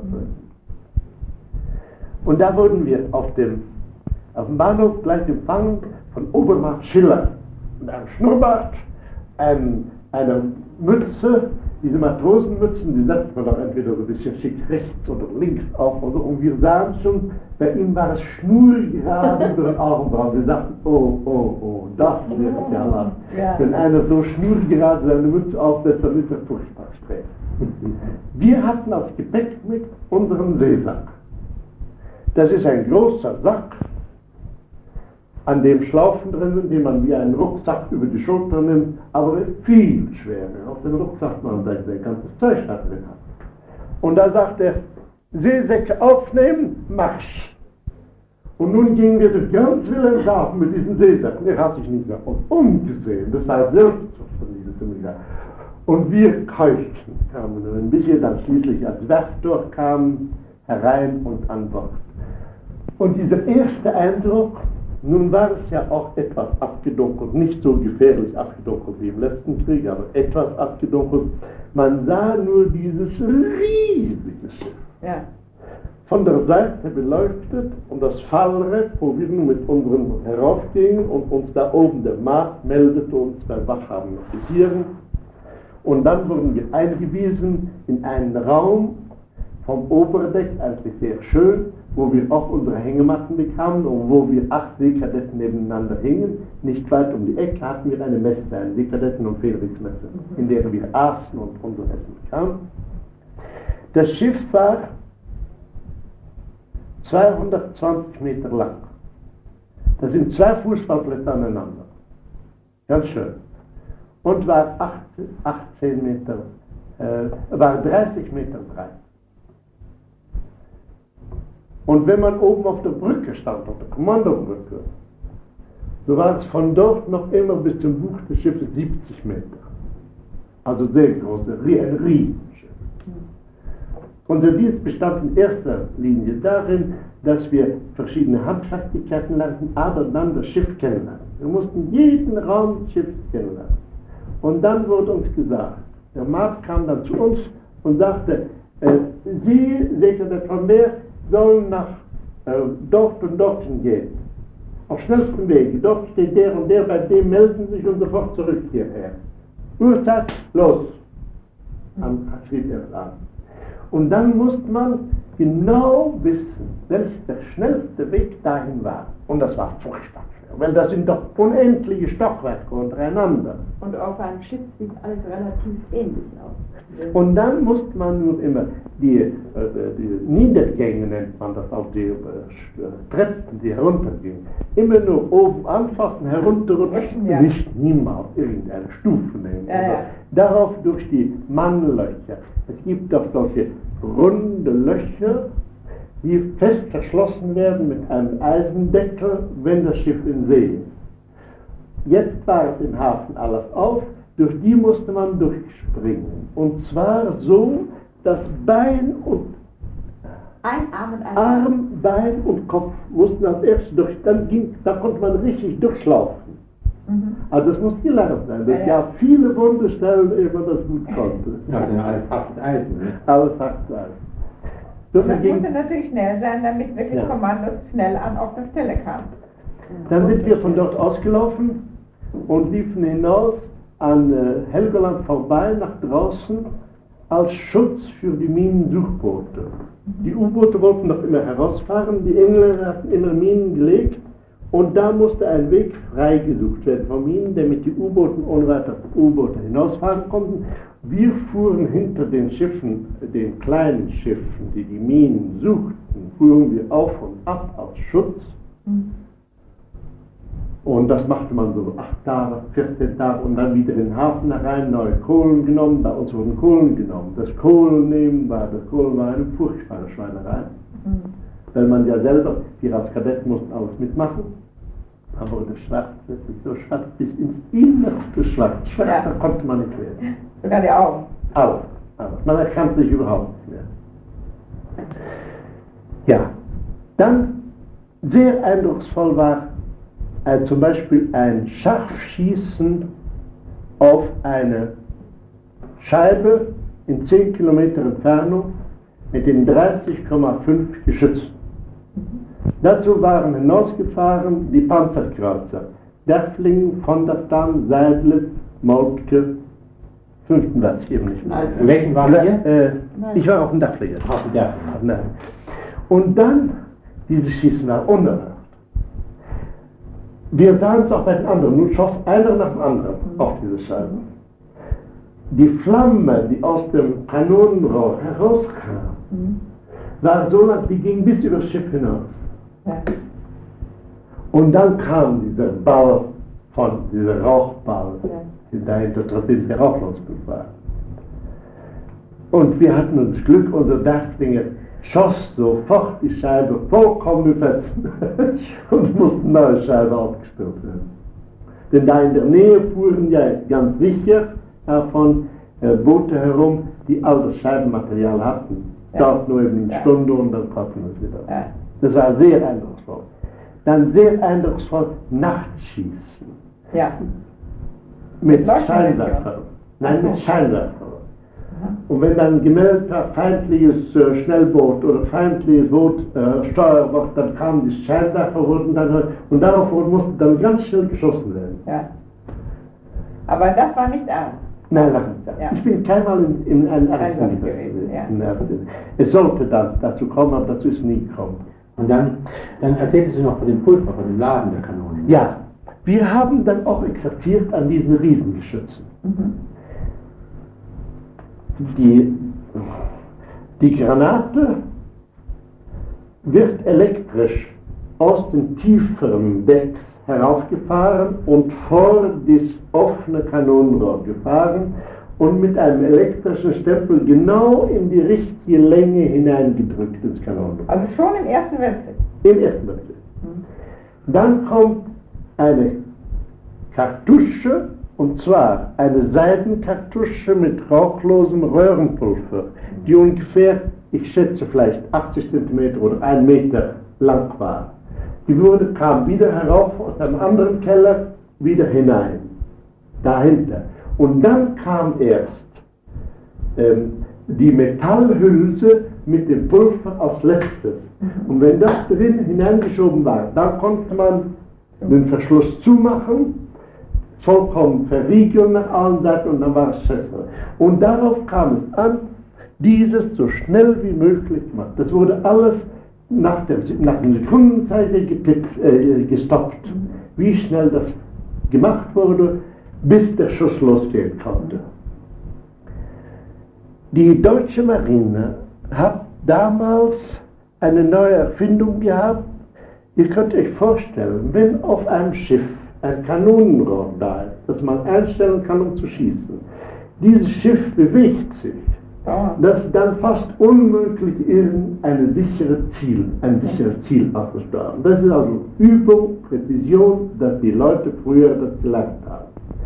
Speaker 1: Und da wurden wir auf dem Bahnhof gleich empfangen von Obermacht Schiller. Mit einem Schnurrbart, einer Mütze, diese Matrosenmützen, die setzt man doch entweder so ein bisschen schick rechts oder links auf oder so. Und wir sahen schon, bei ihm war es schnurgerade über den Augenbrauen. Wir sagten, oh, das wird ja lang. Wenn einer so schnurgerade seine Mütze aufsetzt, dann ist er furchtbar streng. Wir hatten als Gepäck mit unseren Seesack. Das ist ein großer Sack, an dem Schlaufen drin sind, den man wie einen Rucksack über die Schulter nimmt, aber viel schwerer. Auf dem Rucksack man sein ganzes Zeug da drin hat. Und da sagt er, Seesäcke aufnehmen, Marsch! Und nun gingen wir durch ganz Wilhelmshaven mit diesen Seesäcken. Er hat sich nicht mehr umgesehen, das war selbst von diesem Familie. Und wir keuchten, kamen ein bisschen dann schließlich als Werftor kamen herein und an Bord. Und dieser erste Eindruck, nun war es ja auch etwas abgedunkelt, nicht so gefährlich abgedunkelt wie im letzten Krieg, aber etwas abgedunkelt. Man sah nur dieses riesige Schiff.
Speaker 3: Ja.
Speaker 1: Von der Seite beleuchtet und das Fallrett, wo wir nun mit unseren heraufgingen und uns da oben der Markt meldete uns bei wachsamen Offizieren. Und dann wurden wir eingewiesen in einen Raum vom Oberdeck, eigentlich sehr schön, wo wir auch unsere Hängematten bekamen und wo wir 8 Seekadetten nebeneinander hingen. Nicht weit um die Ecke hatten wir eine Messe, eine Seekadetten- und Fähnrichsmesse, in der wir aßen und unser Essen bekamen. Das Schiff war 220 Meter lang. Das sind 2 Fußballplätze aneinander. Ganz schön. Und war 18 Meter, war 30 Meter breit. Und wenn man oben auf der Brücke stand, auf der Kommandobrücke, so war es von dort noch immer bis zum Buch des Schiffes 70 Meter. Also sehr groß, ein Riesenschiff. Unser Dienst bestand in erster Linie darin, dass wir verschiedene Handfertigkeiten lernten, aber dann das Schiff kennenlernen. Wir mussten jeden Raum des Schiffes kennenlernen. Und dann wurde uns gesagt, der Maat kam dann zu uns und sagte, Sie, Sekretär von Meer, sollen nach dort und dorthin gehen. Auf schnellstem Wege. Dort steht der und der, bei dem melden sich und sofort zurück hierher. Uhrzeit, los. Dann schrieb er es an. Und dann musste man genau wissen, welches der schnellste Weg dahin war. Und das war furchtbar schwer, weil das sind doch unendliche Stockwerke untereinander.
Speaker 4: Und auf einem Schiff sieht alles relativ ähnlich aus.
Speaker 1: Und dann musste man nur immer die Niedergänge, nennt man das, auf die Treppen, die heruntergingen, immer nur oben anfassen, herunterrutschen,
Speaker 3: ja.
Speaker 1: Nicht niemals irgendeine Stufe nehmen.
Speaker 3: Ja.
Speaker 1: Darauf durch die Mannlöcher. Es gibt doch solche runde Löcher, die fest verschlossen werden mit einem Eisendeckel, wenn das Schiff in See ist. Jetzt war es im Hafen alles auf, durch die musste man durchspringen. Und zwar so, dass Bein und
Speaker 4: Ein Arm und ein
Speaker 1: Arm, Bein und Kopf mussten als erstes durch, da konnte man richtig durchlaufen. Also das muss gelernt sein. Das gab viele Wundestellen, ehe man das gut konnte.
Speaker 2: Ja, das ist ja alles hartes Eisen. Ne?
Speaker 1: Alles hartes Eisen. So
Speaker 3: Das
Speaker 1: verging-
Speaker 3: musste natürlich schnell sein, damit wirklich
Speaker 1: Ja.
Speaker 3: Kommandos schnell an auf der Stelle kamen.
Speaker 1: Dann sind wir von dort ausgelaufen und liefen hinaus an Helgoland vorbei nach draußen als Schutz für die Minensuchboote. Die U-Boote wollten noch immer herausfahren, die Engländer hatten immer Minen gelegt Und da musste ein Weg freigesucht werden von ihnen, damit die U-Boote ohne weiter U-Boote hinausfahren konnten. Wir fuhren hinter den Schiffen, den kleinen Schiffen, die die Minen suchten, fuhren wir auf und ab als Schutz. Und das machte man so 8 Tage, 14 Tage und dann wieder in den Hafen herein, neue Kohlen genommen, bei uns wurden Kohlen genommen. Das Kohlen war eine furchtbare Schweinerei. Weil man ja selber, wir als Kadetten mussten alles mitmachen, aber das Schwarz, wirklich so schwarz, bis ins innerste Schwarz, da konnte man nicht werden.
Speaker 3: Sogar die Augen.
Speaker 1: Alles. Man erkannte sich überhaupt nicht mehr. Ja, dann sehr eindrucksvoll war zum Beispiel ein Scharfschießen auf eine Scheibe in 10 Kilometer Entfernung mit den 30,5 Geschützen. Dazu waren hinausgefahren die Panzerkreuzer Derfflingen, von der Damm, Seidlitz, Moltke, 5. weiß ich eben nicht mehr.
Speaker 2: Also, welchen waren wir?
Speaker 1: Ich war auf dem Derfflinger.
Speaker 2: Auf dem Derfflinger.
Speaker 1: Und dann, dieses Schießen war unerhört. Wir sahen es auch bei den anderen, nun schoss einer nach dem anderen auf diese Scheibe. Die Flamme, die aus dem Kanonenrohr herauskam, war so lang, die ging bis über das Schiff hinaus. Ja. Und dann kam dieser Ball dieser Rauchball dahinter, trotzdem der Rauch losgegangen war. Und wir hatten uns Glück, unser Derfflinger schoss sofort die Scheibe vollkommen übersetzen und musste eine neue Scheibe aufgestellt werden. Denn da in der Nähe fuhren ja ganz sicher davon Boote herum, die all das Scheibenmaterial hatten. Dort nur eben eine Stunde und dann konnten wir es wieder. Ja. Das war sehr eindrucksvoll. Dann sehr eindrucksvoll Nachtschießen.
Speaker 3: Ja.
Speaker 1: Mit Scheinwerfer. Nein, mit Scheinwerfer. Und wenn dann gemeldet war, feindliches Schnellboot oder feindliches Boot, Steuerbord, dann kamen die Scheinwerfer und darauf musste dann ganz schnell geschossen werden.
Speaker 3: Ja. Aber das war nicht ernst.
Speaker 1: Nein, war nicht ernst. Ja. Ich bin keinmal in einem Ernst gewesen. Ja. Es sollte dann dazu kommen, aber dazu ist nie gekommen.
Speaker 2: Und dann erzähltest du noch von dem Pulver, von dem Laden der Kanonen.
Speaker 1: Ja, wir haben dann auch exerziert an diesen Riesengeschützen. Die Granate wird elektrisch aus den tieferen Decks herausgefahren und vor das offene Kanonenrohr gefahren und mit einem elektrischen Stempel genau in die richtige Länge hineingedrückt ins Kanonenrohr.
Speaker 3: Also schon im Ersten Weltkrieg?
Speaker 1: Im Ersten Weltkrieg. Dann kommt eine Kartusche, und zwar eine Seidenkartusche mit rauchlosem Röhrenpulver, die ungefähr, ich schätze vielleicht 80 cm oder 1 Meter lang war. Die kam wieder herauf aus einem anderen Keller, wieder hinein, dahinter. Und dann kam erst die Metallhülse mit dem Pulver als letztes. Und wenn das drin hineingeschoben war, dann konnte man den Verschluss zumachen, vollkommen verriegeln nach allen Seiten und dann war es fester. Und darauf kam es an, dieses so schnell wie möglich gemacht. Das wurde alles nach der Sekundenzeit gestoppt, wie schnell das gemacht wurde, bis der Schuss losgehen konnte. Die deutsche Marine hat damals eine neue Erfindung gehabt. Ihr könnt euch vorstellen, wenn auf einem Schiff ein Kanonenrohr da ist, das man einstellen kann, um zu schießen. Dieses Schiff bewegt sich, dass dann fast unmöglich ist, ein sicheres Ziel aufzusteuern. Das ist also Übung, Präzision, dass die Leute früher das gelernt haben.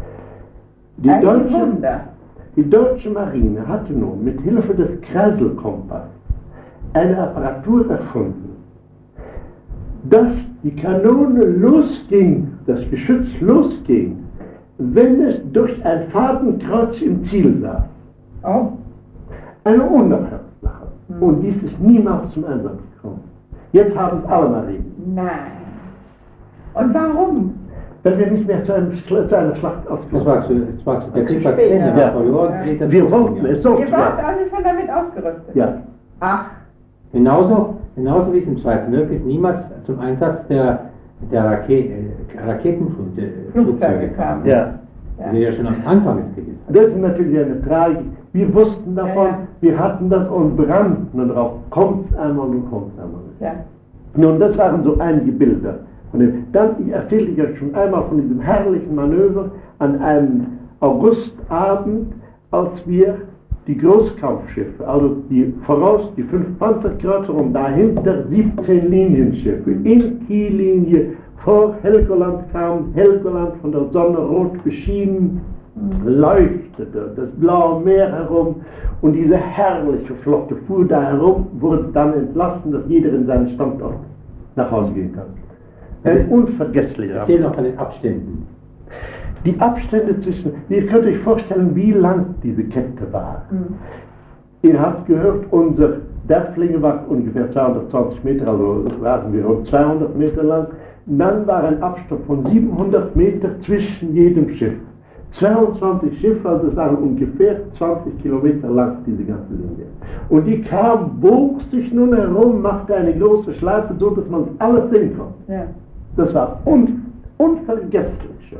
Speaker 1: Die deutsche Marine hatte nun mit Hilfe des Kreiselkompass eine Apparatur erfunden, dass die Kanone losging, das Geschütz losging, wenn es durch ein Fadenkreuz im Ziel saß.
Speaker 3: Oh.
Speaker 1: Eine unerhörte Sache. Und dies ist niemals zum Einsatz gekommen. Jetzt haben es alle Marinen.
Speaker 3: Nein. Und warum?
Speaker 1: Weil wir nicht mehr zu einer Schlacht ausgeführt haben.
Speaker 2: Das war der Krieg war zu Ende.
Speaker 1: Ja. Wir wollten es so.
Speaker 3: Ihr wart also schon damit ausgerüstet?
Speaker 1: Ja.
Speaker 3: Ach.
Speaker 2: Genauso wie es im Zweiten Weltkrieg niemals zum Einsatz der der Raketenflugzeuge kamen.
Speaker 1: Ja.
Speaker 2: Die ja schon am Anfang des Krieges.
Speaker 1: Das ist natürlich eine Tragik. Wir wussten davon,
Speaker 3: Ja, ja.
Speaker 1: wir hatten das und brannten darauf. Kommt es einmal und kommt es einmal nicht.
Speaker 3: Ja.
Speaker 1: Nun, das waren so einige Bilder. Dann erzählte ich euch schon einmal von diesem herrlichen Manöver an einem Augustabend, als wir die Großkampfschiffe, also die 5 Panzerkreuzer und dahinter 17 Linienschiffe in Kiellinie vor Helgoland kamen. Helgoland von der Sonne rot beschienen, leuchtete das blaue Meer herum und diese herrliche Flotte fuhr da herum, wurde dann entlassen, dass jeder in seinen Standort nach Hause gehen kann. Ein unvergesslicher
Speaker 2: Erzähl noch von den Abständen.
Speaker 1: Die Abstände zwischen, ihr könnt euch vorstellen, wie lang diese Kette war. Ihr habt gehört, unser Derfflinge war ungefähr 220 Meter, also waren wir rund 200 Meter lang. Dann war ein Abstand von 700 Meter zwischen jedem Schiff. 22 Schiffe, also es waren ungefähr 20 Kilometer lang, diese ganze Linie. Und die kam, bog sich nun herum, machte eine große Schleife, so dass man alles sehen konnte.
Speaker 3: Ja.
Speaker 1: Das war unvergesslich schön.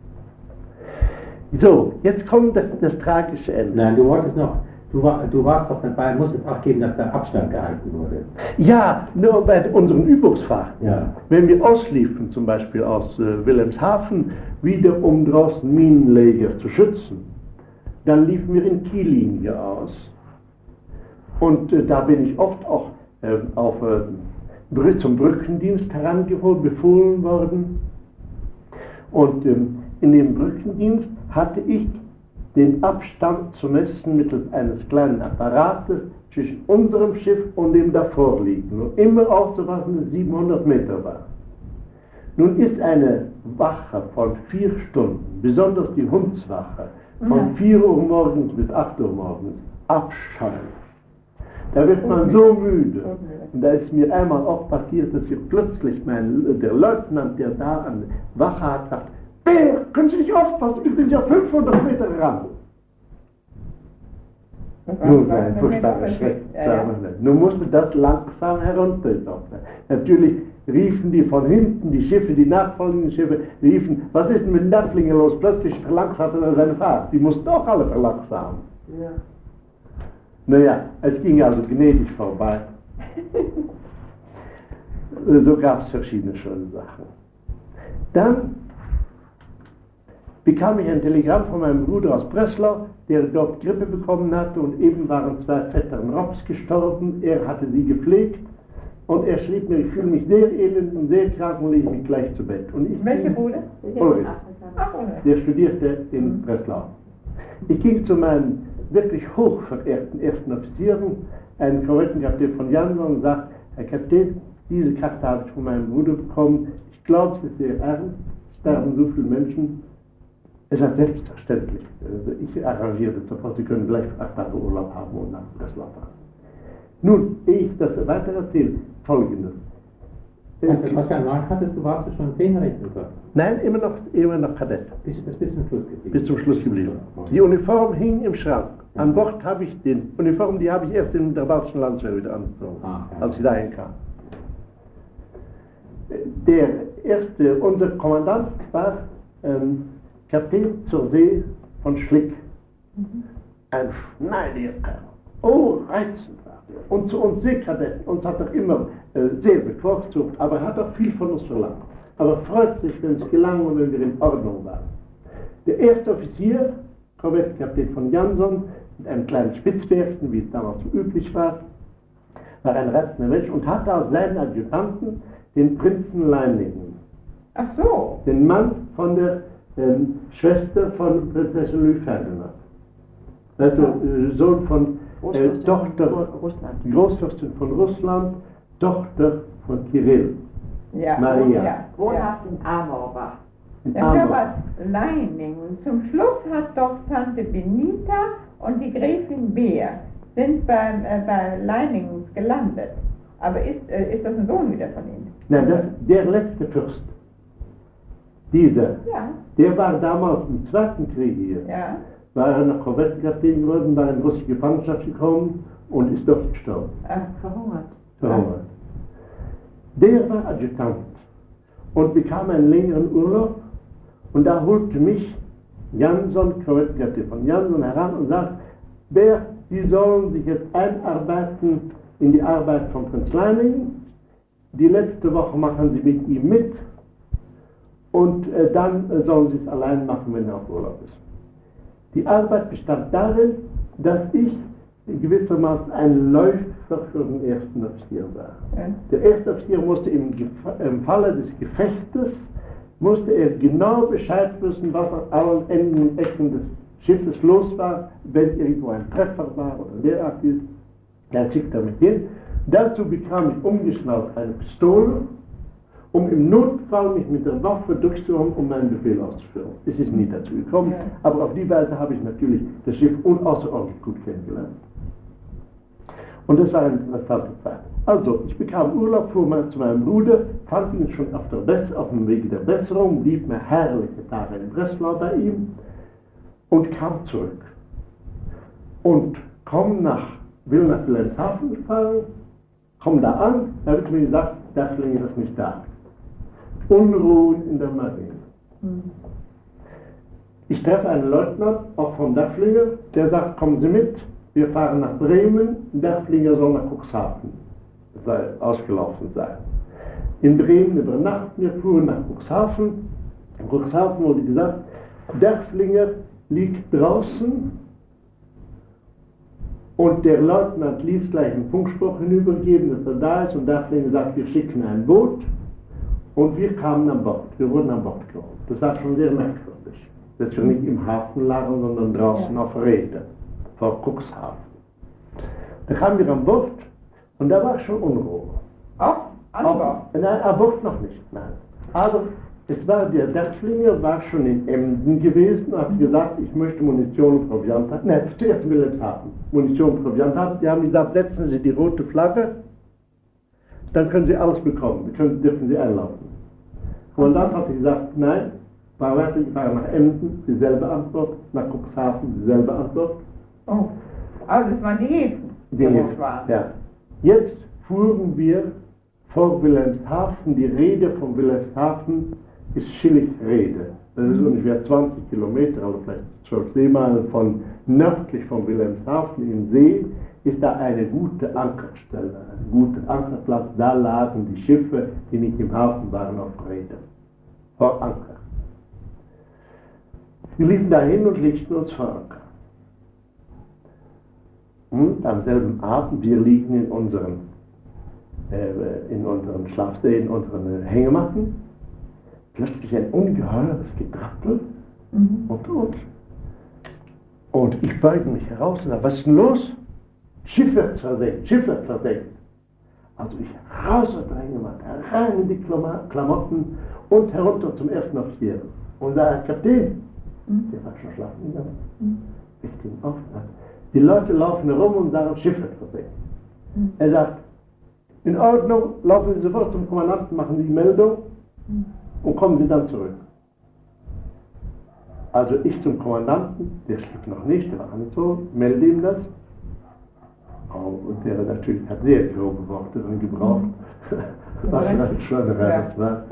Speaker 1: So, jetzt kommt das tragische Ende.
Speaker 2: Nein, du wolltest noch, du warst doch dabei, musstest Acht geben, dass der Abstand gehalten wurde.
Speaker 1: Ja, nur bei unseren Übungsfahrten.
Speaker 2: Ja.
Speaker 1: Wenn wir ausliefen, zum Beispiel aus Wilhelmshaven, wieder um draußen Minenleger zu schützen, dann liefen wir in Kiellinie aus. Und da bin ich oft auch zum Brückendienst befohlen worden. Und in dem Brückendienst hatte ich den Abstand zu messen mittels eines kleinen Apparates zwischen unserem Schiff und dem davorliegenden und immer aufzupassen, dass es 700 Meter war. Nun ist eine Wache von 4 Stunden, besonders die Hundswache, von 4 Uhr morgens bis 8 Uhr morgens, abscheulich. Da wird man so müde. Und da ist mir einmal auch passiert, dass wir plötzlich, der Leutnant, der da an Wache hat, sagt, Bär, können Sie nicht aufpassen, wir sind ja 500 Meter ran. Nun war ein furchtbarer Schreck. Nun musste das langsam herunterlaufen. Natürlich riefen die von hinten, die Schiffe, die nachfolgenden Schiffe, riefen, was ist denn mit Derfflinge los? Plötzlich verlangsamte er seine Fahrt. Die mussten auch alle verlangsamen.
Speaker 3: Ja.
Speaker 1: Naja, es ging also gnädig vorbei. So gab es verschiedene schöne Sachen. Dann bekam ich ein Telegramm von meinem Bruder aus Breslau, der dort Grippe bekommen hatte und eben waren 2 Vettern Rops gestorben. Er hatte sie gepflegt und er schrieb mir, ich fühle mich sehr elend und sehr krank und lege mich gleich zu Bett. Und ich
Speaker 3: Welcher Bruder?
Speaker 1: Ulrich,
Speaker 3: Ach, Ulrich.
Speaker 1: der studierte in Breslau. Ich ging zu meinen wirklich hochverehrten ersten Offizieren, einen Korvettenkapitän von Jansson, und sagte, Herr Kapitän, diese Karte habe ich von meinem Bruder bekommen. Ich glaube, es ist sehr ernst, es sterben so viele Menschen. Es ist selbstverständlich. Ich arrangiere das sofort, Sie können gleich 8 Tage Urlaub haben und nach Breslau fahren. Nun, ehe ich das weiter erzähle, Folgendes.
Speaker 2: Was für ein Rang hattest du? Warst du schon Fähnrichter?
Speaker 1: Nein, immer noch Kadett.
Speaker 2: Bis zum Schluss geblieben.
Speaker 1: Bis zum Schluss geblieben. Die Uniform hing im Schrank. An Bord habe ich die Uniform, die habe ich erst in der Baltischen Landwehr wieder angezogen, als ich dahin kam. Unser Kommandant war Kapitän zur See von Schlick. Ein schneidiger Kerl. Oh, reizend war der. Und zu uns Seekadetten, uns hat er immer sehr bevorzugt, aber er hat auch viel von uns verlangt. Aber freut sich, wenn es gelang und wenn wir in Ordnung waren. Der erste Offizier, Korvettenkapitän von Jansson, mit einem kleinen Spitzbärchen, wie es damals so üblich war ein reizender Mensch und hatte als seinen Adjutanten den Prinzen Leiningen.
Speaker 3: Ach so.
Speaker 1: Den Mann von der Schwester von Prinzessin Louis Ferdinand. Also Sohn von Tochter, Großfürstin von Russland, Tochter von Kirill.
Speaker 3: Ja.
Speaker 1: Maria.
Speaker 3: Ja.
Speaker 4: Wohnhaft in Amorbach.
Speaker 3: Ja, da war Leiningen. Zum Schluss hat doch Tante Benita und die Gräfin Beer sind bei Leiningen gelandet. Aber ist das ein Sohn wieder von Ihnen?
Speaker 1: Nein, der letzte Fürst. Dieser.
Speaker 3: Ja.
Speaker 1: Der war damals im Zweiten Krieg hier.
Speaker 3: Ja.
Speaker 1: War er noch Korvettenkapitän geworden, war in russische Gefangenschaft gekommen und ist dort gestorben.
Speaker 4: Verhungert.
Speaker 1: Verhungert. Der war Adjutant. und bekam einen längeren Urlaub. Und da holte mich Jansson Kreuzgerte von Jansson heran und sagt, die sollen sich jetzt einarbeiten in die Arbeit von Prinz Leiningen. Die letzte Woche machen sie mit ihm mit und dann sollen sie es allein machen, wenn er auf Urlaub ist. Die Arbeit bestand darin, dass ich gewissermaßen ein Läufer für den ersten Offizier war. Ja. Der erste Offizier musste im Falle des Gefechtes musste er genau Bescheid wissen, was an allen Enden und Ecken des Schiffes los war, wenn irgendwo ein Treffer war oder derartiges. Der schickt damit hin. Dazu bekam ich umgeschnallt eine Pistole, um im Notfall mich mit der Waffe durchzuhauen, um meinen Befehl auszuführen. Es ist nie dazu gekommen, aber auf die Weise habe ich natürlich das Schiff außerordentlich gut kennengelernt. Und das war eine interessante Zeit. Also, ich bekam Urlaub, fuhr zu meinem Bruder, fand ihn schon auf dem Wege der Besserung, blieb mir herrliche Tage in Breslau bei ihm und kam zurück. Und will nach Wilhelmshaven gefahren, komm da an, da wird mir gesagt, der Flinger ist nicht da. Unruhe in der Marine. Ich treffe einen Leutnant, auch vom Derfflinger, der sagt, kommen Sie mit, wir fahren nach Bremen, Derfflinger soll nach Cuxhaven ausgelaufen sein. In Bremen übernachten wir, fuhren nach Cuxhaven. In Cuxhaven wurde gesagt, Derfflinger liegt draußen und der Leutnant ließ gleich einen Funkspruch hinübergeben, dass er da ist und Derfflinger sagt, wir schicken ein Boot. Und wir kamen an Bord, wir wurden an Bord geholt. Das war schon sehr merkwürdig. Dass wir nicht im Hafen lagen, sondern draußen auf Rede, vor Cuxhaven. Da kamen wir an Bord und da war schon Unruhe.
Speaker 3: An Bord?
Speaker 1: Nein, an Bord noch nicht, nein. Aber es war der Derfflinger, war schon in Emden gewesen und hat gesagt, ich möchte Munition und Proviant haben. Nein, zuerst in Wilhelmshaven. Munition und Proviant haben. Die haben gesagt, setzen Sie die rote Flagge, dann können Sie alles bekommen, dürfen Sie einlaufen. Und dann hat er gesagt, nein, ich fahre nach Emden, dieselbe Antwort, nach Cuxhaven, dieselbe Antwort.
Speaker 3: Oh, also das waren die Häfen,
Speaker 1: die Häfen, ja. Jetzt fuhren wir vor Wilhelmshaven, die Rede von Wilhelmshaven ist Schillig-Rede. Das ist ungefähr 20 Kilometer, also vielleicht 12 Seemeilen nördlich von Wilhelmshaven im See, ist da eine gute Ankerstelle, ein guter Ankerplatz. Da lagen die Schiffe, die nicht im Hafen waren, auf Rede, vor Anker. Wir liefen dahin und legten uns vor Anker. Und am selben Abend, wir liegen in unseren Schlafstellen, in unseren Hängematten, plötzlich ein ungeheures Getrappel unter uns. Und ich beuge mich heraus und sage, was ist denn los? Schiff wird versenkt, Schiff wird versenkt. Also ich raus aus der Hängematte, rein in die Klamotten und herunter zum ersten Offizier. Und da Herr Kapitän, der war schon schlafen gegangen, ich ging auf. Die Leute laufen herum und sagen, Schiff wird versenkt. Er sagt, in Ordnung, laufen Sie sofort zum Kommandanten, machen Sie die Meldung und kommen Sie dann zurück. Also ich zum Kommandanten, der schlief noch nicht, der war nicht so, melde ihm das. Und der natürlich hat sehr grobe Worte drin gebraucht, was eine Schweinerei das war.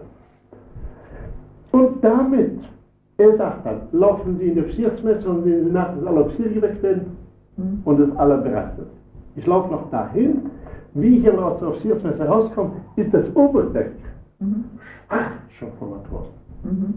Speaker 1: Und damit, er sagt dann, laufen Sie in die Offiziersmesse und sehen Sie nach, dass alle Offiziere geweckt werden und dass alle bereit sind. Ich laufe noch dahin, wie ich aber aus der Offiziersmesse rauskomme, ist das Oberdeck schwarz schon von Matrosen.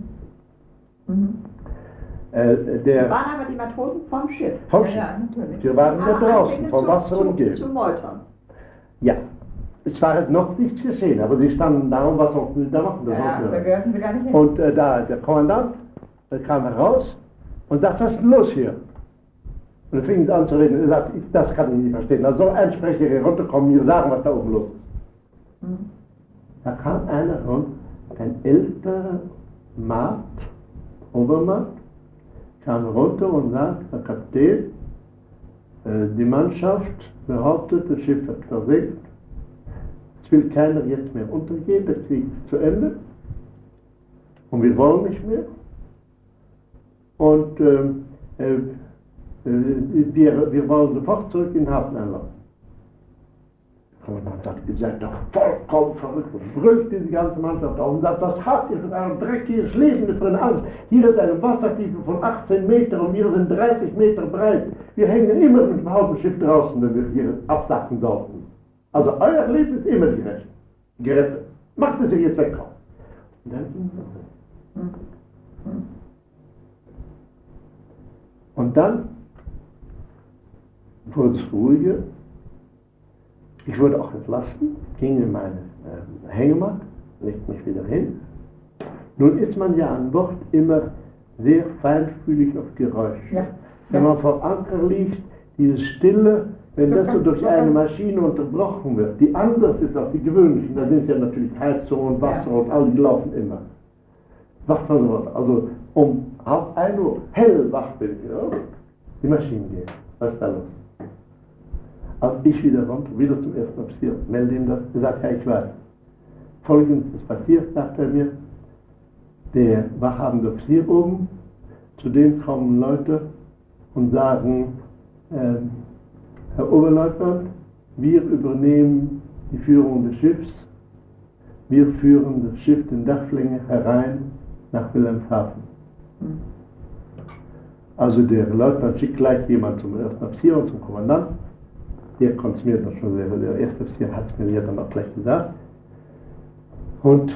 Speaker 4: waren aber die Matrosen vom Schiff.
Speaker 1: Vom Schiff.
Speaker 3: Ja, natürlich.
Speaker 1: Wir waren da draußen, vom Wasser umgeben.
Speaker 4: Zu Meutern.
Speaker 1: Ja, es war halt noch nichts geschehen, aber sie standen da und was sollten sie da machen?
Speaker 3: Da gehörten sie gar nicht hin.
Speaker 1: Und da der Kommandant kam heraus und sagte, was ist denn los hier? Und dann fingen sie an zu reden. Er sagte, das kann ich nicht verstehen. Da soll ein Sprecher hier runterkommen, mir sagen, was da oben los ist. Da kam einer und ein älterer Maat, Obermaat, kam runter und sagte, Herr Kapitän, die Mannschaft behauptet, das Schiff wird versenkt. Es will keiner jetzt mehr untergehen, der Krieg ist zu Ende. Und wir wollen nicht mehr. Und wir wollen sofort zurück in den Hafen einlaufen. Kommandant sagt, ihr seid doch vollkommen verrückt und brüllt diese ganze Mannschaft auf und sagt, was habt ihr für ein dreckiges Leben mit drin Angst? Hier ist eine Wassertiefe von 18 Meter und wir sind 30 Meter breit. Wir hängen immer mit dem Hauptschiff draußen, wenn wir hier absacken sollten. Also euer Leben ist immer gerettet. Macht es ihr jetzt wegkommen. Und dann ging es. Und dann wurde es ruhiger. Ich wurde auch entlassen, ging in meine Hängematte, legte mich wieder hin. Nun ist man ja an Bord immer sehr feinfühlig auf Geräusche. Ja. Wenn man vor Anker liegt, diese Stille, wenn das so durch eine Maschine unterbrochen wird, die anders ist als die gewöhnlichen, da sind ja natürlich Heizung und Wasser und all die laufen immer. Wacht man sofort, also um 1 Uhr, hellwach bin ich, ja? Die Maschinen gehen, was ist da los? Als ich wieder runter, wieder zum ersten Offizier, melde ihm das, gesagt, ja, ich weiß. Folgendes ist passiert, sagt er mir, der wachhabende Offizier oben, zu dem kommen Leute und sagen, Herr Oberleutnant, wir übernehmen die Führung des Schiffs, wir führen das Schiff den Dachflinge herein nach Wilhelmshaven. Also der Leutnant schickt gleich jemand zum ersten Offizier und zum Kommandanten. Der konnte es mir dann schon selber, der erste Offizier hat es mir ja dann auch gleich gesagt. Und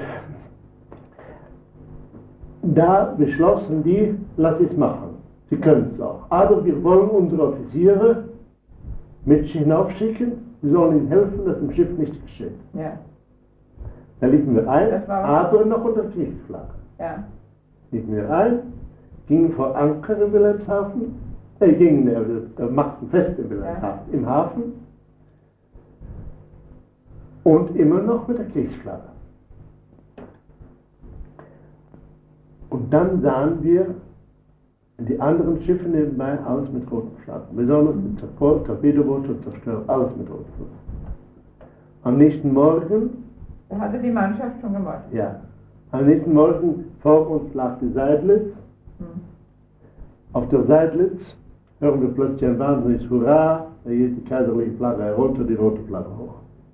Speaker 1: da beschlossen die, lass es machen. Sie können es auch. Aber wir wollen unsere Offiziere mit hinaufschicken, wir sollen ihnen helfen, dass im Schiff nichts geschieht. Ja. Da liefen wir ein, aber noch unter Kriegsflagge. Ja. Liefen wir ein, gingen vor Anker in Wilhelmshaven, machten fest in Wilhelmshaven, im Hafen und immer noch mit der Kriegsflagge. Und dann sahen wir die anderen Schiffe nebenbei, alles mit roten Flaggen, besonders mit Torpedoboote und Zerstörer, alles mit roten Flaggen. Am nächsten Morgen,
Speaker 3: da hatte die Mannschaft schon gemacht.
Speaker 1: Ja, am nächsten Morgen vor uns lag die Seydlitz. Auf der Seydlitz hören wir plötzlich ein wahnsinniges Hurra, da geht die kaiserliche Flagge herunter, die rote Flagge hoch.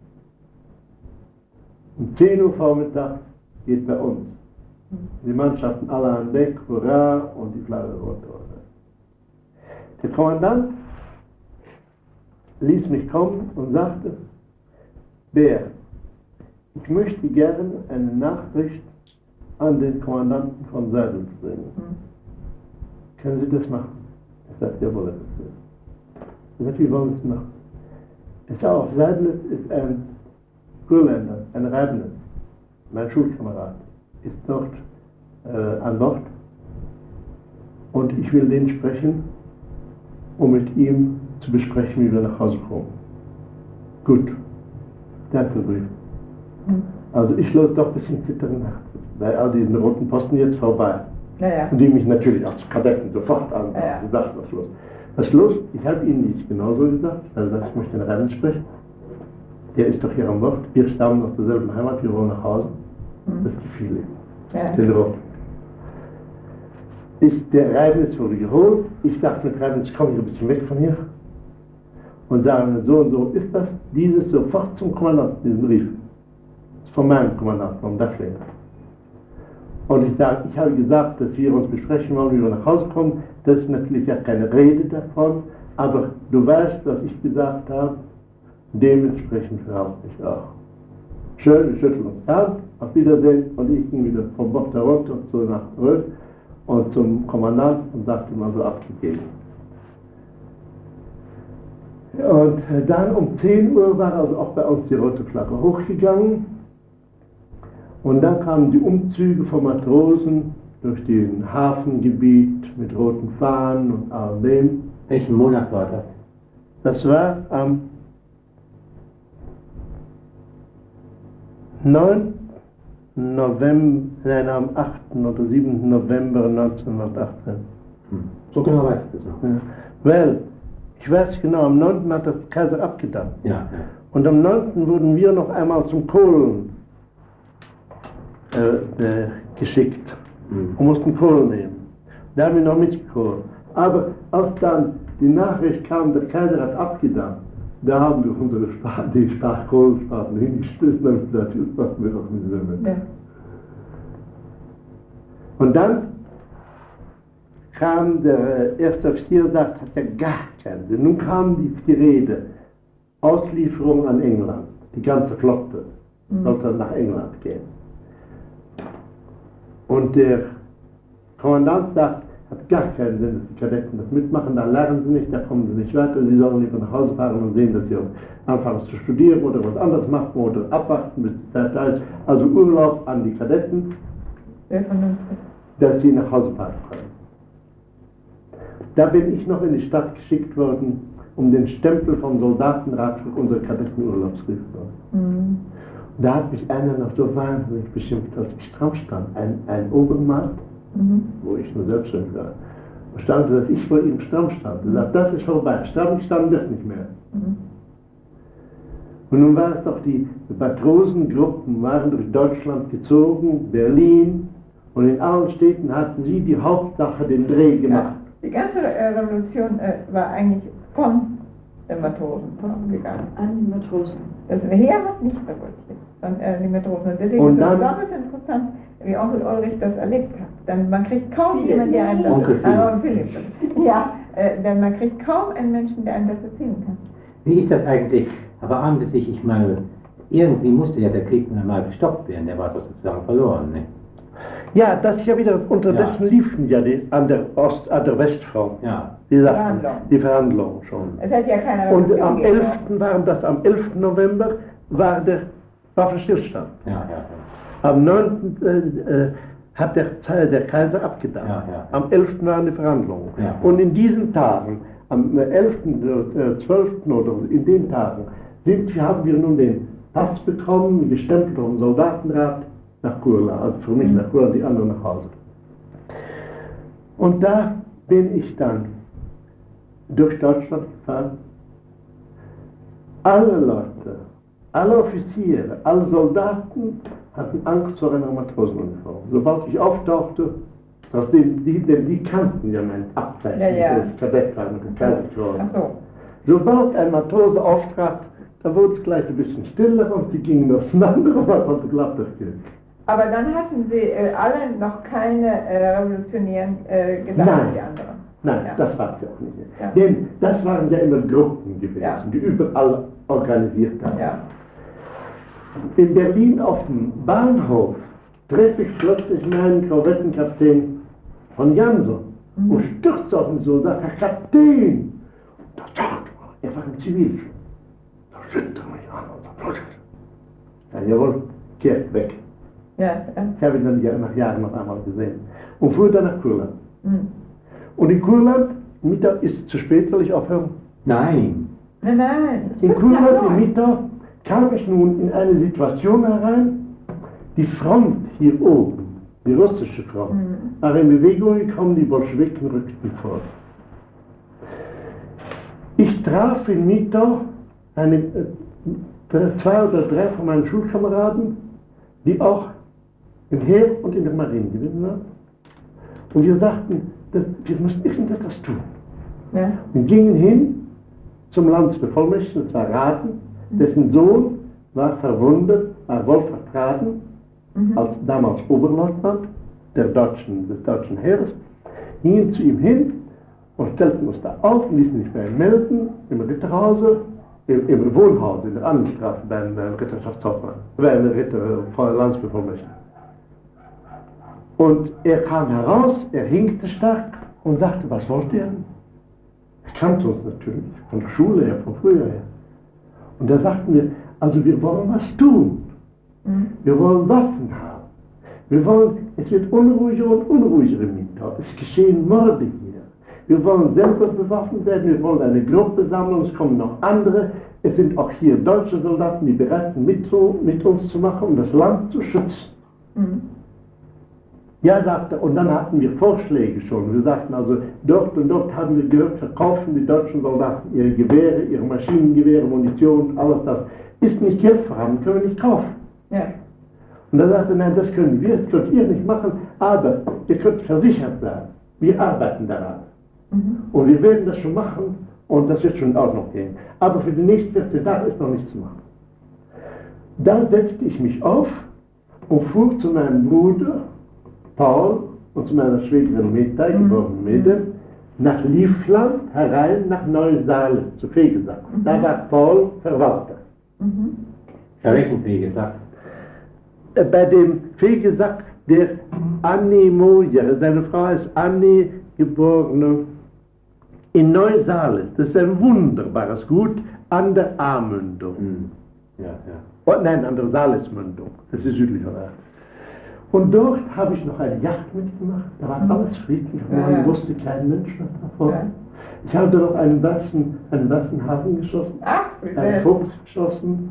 Speaker 1: Um 10 Uhr Vormittag geht bei uns die Mannschaften alle an Deck, Hurra, und die Flagge runter. Der Kommandant ließ mich kommen und sagte, Bär, ich möchte gerne eine Nachricht an den Kommandanten von Seydlitz bringen. Können Sie das machen? Ich sagte, jawohl, das ist das. Ich sagte, wie wollen Sie es machen? Ich sage, auf Seydlitz ist ein Kurländer, ein Reibnis, mein Schulkamerad, ist dort an Bord und ich will den sprechen, um mit ihm zu besprechen, wie wir nach Hause kommen. Gut, danke, Brief. Also ich los doch ein bisschen zittern, bei all diesen roten Posten jetzt vorbei. Ja. Und die mich natürlich als Kadetten sofort an gesagt, was los? Was ist los? Ich habe Ihnen dies genauso gesagt. Also ich möchte den Rennen sprechen. Der ist doch hier an Bord. Wir stammen aus derselben Heimat, wir wollen nach Hause. Das gefiel ihm. Ja. Der Reibnitz wurde geholt. Ich dachte mit Reibnitz, komm ich ein bisschen weg von hier. Und sagen, so und so ist das. Dieses sofort zum Kommandanten, diesen Brief. Das ist von meinem Kommandanten, vom Dachflinger. Und ich sage, ich habe gesagt, dass wir uns besprechen wollen, wie wir nach Hause kommen. Das ist natürlich ja keine Rede davon, aber du weißt, was ich gesagt habe, dementsprechend verhalte ich auch. Schön, wir schütteln uns Hand, auf Wiedersehen, und ich ging wieder vom Bord herunter nach zurück und zum Kommandanten und sagte mal so abgegeben. Und dann um 10 Uhr war also auch bei uns die rote Flagge hochgegangen. Und dann kamen die Umzüge von Matrosen durch den Hafengebiet mit roten Fahnen und all dem.
Speaker 2: Welchen Monat war das?
Speaker 1: Das war am 9. November, nein, am 8. oder 7. November 1918.
Speaker 2: So genau weißt du es noch.
Speaker 1: Ja. Weil, ich weiß genau, am 9. hat der Kaiser abgedankt.
Speaker 2: Ja.
Speaker 1: Und am 9. wurden wir noch einmal zum Kohlen geschickt und mussten Kohle nehmen. Da haben wir noch mitgekohlt. Aber als dann die Nachricht kam, der Kaiser hat abgedankt, Da haben wir unsere die Sprachkohlsprachen hingeschmissen und gesagt, das machen wir doch nicht mehr. Ja. Und dann kam der erste Offizier und sagte, hat ja gar keinen Sinn. Nun kam die Rede, Auslieferung an England, die ganze Flotte sollte nach England gehen. Und der Kommandant sagt, hat gar keinen Sinn, dass die Kadetten das mitmachen, da lernen sie nicht, da kommen sie nicht weiter, sie sollen lieber nach Hause fahren und sehen, dass sie anfangen zu studieren oder was anderes machen oder abwarten, bis die Zeit da ist. Also Urlaub an die Kadetten, dass sie nach Hause fahren können. Da bin ich noch in die Stadt geschickt worden, um den Stempel vom Soldatenrat für unsere Kadettenurlaubsbrief zu machen. Da hat mich einer noch so wahnsinnig beschimpft, als ich drauf stand, ein Obermaat, wo ich nur selbstständig war, stand, dass ich vor ihm Stamm stand. Er sagt, das ist vorbei, Stamm wird nicht mehr. Und nun war es doch, die Matrosengruppen waren durch Deutschland gezogen, Berlin, und in allen Städten hatten sie die Hauptsache den Dreh gemacht.
Speaker 3: Die ganze Revolution war eigentlich von den Matrosen ausgegangen.
Speaker 4: An die Matrosen.
Speaker 3: Das Heer hat nicht revoltiert, sondern die Matrosen. Und deswegen ist es besonders interessant, wie Onkel Ulrich das erlebt hat. Denn man kriegt kaum jemanden, der einem das Philipp. Ja, denn man kriegt kaum einen Menschen, der einem das erzählen kann.
Speaker 2: Wie ist das eigentlich? Aber angesichts, ich meine, irgendwie musste ja der Krieg mal gestoppt werden, der war doch sozusagen verloren, ne?
Speaker 1: Ja, das ist ja wieder, unterdessen liefen ja an der Westfront, die Verhandlungen schon.
Speaker 3: Es hat ja keine
Speaker 1: und am 11. Am 11. November war der Waffenstillstand. Am 9. Hat der Kaiser abgedankt. Am 11. waren die Verhandlungen. Und in diesen Tagen, am 11., 12. oder in den Tagen, haben wir nun den Pass bekommen, gestempelt vom Soldatenrat, nach Kurla, also für mich nach Kurla, die anderen nach Hause. Und da bin ich dann durch Deutschland gefahren. Alle Leute, alle Offiziere, alle Soldaten hatten Angst vor einer Matrosenuniform. Sobald ich auftauchte, die kannten ja mein Abzeichen, als Kadett war und gekleidet worden. Sobald ein Matrose auftrat, da wurde es gleich ein bisschen stiller und die gingen auseinander und man konnte glatt durchgehen.
Speaker 3: Aber dann hatten Sie alle noch keine revolutionären Gedanken wie andere.
Speaker 1: Nein, das war es ja auch nicht. Ja. Denn das waren ja immer Gruppen gewesen, die überall organisiert haben. Ja. In Berlin auf dem Bahnhof treffe ich plötzlich meinen Korvettenkapitän von Jansson und stürze auf den Soldat, Herr Kapitän! Er war im Zivil. Da schüttelt er mich an und sagt, ja, jawohl, kehrt weg. Ja. Ich habe ihn dann nach Jahren noch einmal gesehen. Und fuhr dann nach Kurland. Und in Kurland, Mittag ist es zu spät, soll ich aufhören?
Speaker 2: Nein.
Speaker 1: In Kurland, im Mittag, kam ich nun in eine Situation herein, die Front hier oben, die russische Front, war in Bewegung gekommen, die Bolschewiken rückten vor. Ich traf in Mittag zwei oder drei von meinen Schulkameraden, die auch im Heer und in der Marine gewesen waren. Und wir sagten, wir müssen irgendetwas tun. Ja. Wir gingen hin zum Landesbevollmächtigten, das war Raden, dessen Sohn war verwundet, war Wolfhard Raden, als damals Oberleutnant des deutschen Heeres, gingen zu ihm hin und stellten uns da auf und ließen sich bei ihm melden, im Ritterhause, im Wohnhaus, in der Annenstraße, beim Ritterschaftshauptmann, beim Landesbevollmächtigten. Und er kam heraus, er hinkte stark und sagte, was wollt ihr? Er kannte uns natürlich, von der Schule her, von früher her. Und da sagten wir, also wir wollen was tun. Wir wollen Waffen haben. Es wird unruhiger und unruhiger im Mittag. Es geschehen Morde hier. Wir wollen selber bewaffnet werden, wir wollen eine Gruppe sammeln, es kommen noch andere. Es sind auch hier deutsche Soldaten, die bereit sind, mit uns zu machen, um das Land zu schützen. Ja, sagte er, und dann hatten wir Vorschläge schon. Wir sagten also, dort und dort haben wir gehört, verkaufen die deutschen Soldaten ihre Gewehre, ihre Maschinengewehre, Munition, alles das. Ist nicht Geld vorhanden, können wir nicht kaufen. Ja. Und er sagte, nein, das könnt ihr nicht machen, aber ihr könnt versichert sein. Wir arbeiten daran. Und wir werden das schon machen und das wird schon in Ordnung gehen. Aber für die nächsten 14 Tage ist noch nichts zu machen. Dann setzte ich mich auf und fuhr zu meinem Bruder Paul und zu meiner Schwägerin Meta, geborene Meta, nach Livland herein nach Neusaale zu Fegesack. Da war Paul Verwalter.
Speaker 2: Bei welchem Fegesack?
Speaker 1: Bei dem Fegesack der Annie Mojer, seine Frau ist Annie, geborene in Neusaale. Das ist ein wunderbares Gut an der A-Mündung.
Speaker 2: Ja.
Speaker 1: Oh, nein, an der Saalesmündung. Das ist südlicher Ort. Und dort habe ich noch eine Jagd mitgemacht. Da war alles friedlich. Man wusste kein Mensch was davon. Ja. Ich habe dort einen weißen Hasen geschossen. Einen Fuchs geschossen.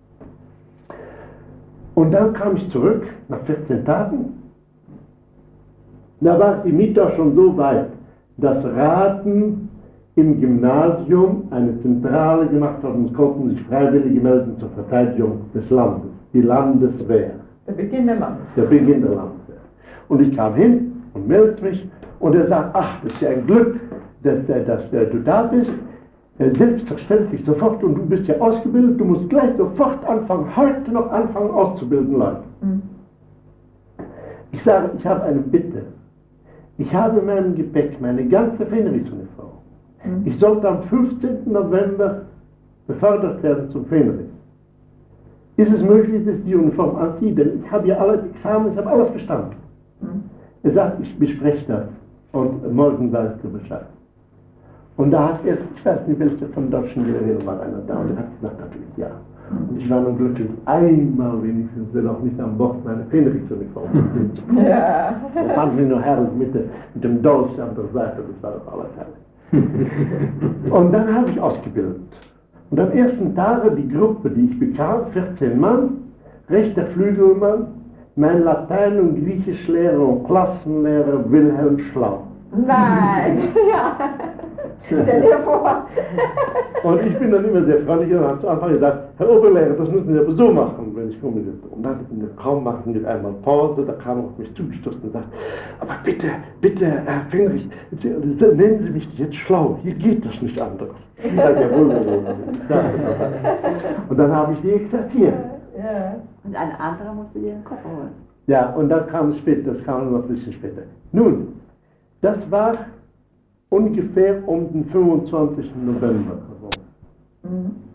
Speaker 1: Und dann kam ich zurück, nach 14 Tagen. Da war die Mieter schon so weit, dass Raten im Gymnasium eine Zentrale gemacht haben und konnten sich Freiwillige melden zur Verteidigung des Landes. Die Landeswehr.
Speaker 3: Der Beginn der Landeswehr.
Speaker 1: Der Beginn der Landeswehr. Und ich kam hin und meldete mich und er sagt, ach, das ist ja ein Glück, dass du da bist. Selbstverständlich sofort, und du bist ja ausgebildet, du musst gleich sofort anfangen, heute noch anfangen auszubilden, Leute. Ich sage, ich habe eine Bitte. Ich habe in meinem Gepäck meine ganze Fähnrichsuniform. Ich sollte am 15. November befördert werden zum Fähnrich. Ist es möglich, dass ich die Uniform anziehe? Denn ich habe ja alle Examen, ich habe alles bestanden. Er sagt, ich bespreche das und morgen weißt du Bescheid. Und da hat er, ich weiß nicht, welcher von deutschen Lehrern war einer da, und er hat gesagt, natürlich ja. Und ich war nun glücklich, einmal wenigstens, wenn auch nicht an Bord, meine Fähnrichsuniform.
Speaker 3: Ja.
Speaker 1: Das fand mich nur herrlich mit dem Dolch an der Seite, das war doch alles herrlich. Und dann habe ich ausgebildet. Und am ersten Tage die Gruppe, die ich bekam, 14 Mann, rechter Flügelmann, mein Latein- und Griechischlehrer und Klassenlehrer Wilhelm Schlau.
Speaker 3: Nein, ja. Stell dir vor.
Speaker 1: Und ich bin dann immer sehr freundlich und habe zu Anfang gesagt, Herr Oberlehrer, das müssen Sie aber so machen, wenn ich komme. Und dann kaum machen wir einmal Pause, da kam er auf mich zugestoßen und sagt, aber bitte, Herr Fähnrich, nennen Sie mich jetzt Schlau, hier geht das nicht anders. Ich sage, jawohl. Und dann habe ich die exerziert.
Speaker 4: Ja. Und ein anderer musste dir den Kopf holen.
Speaker 1: Ja, und dann kam es später, das kam noch ein bisschen später. Nun, das war ungefähr um den 25. November. Also.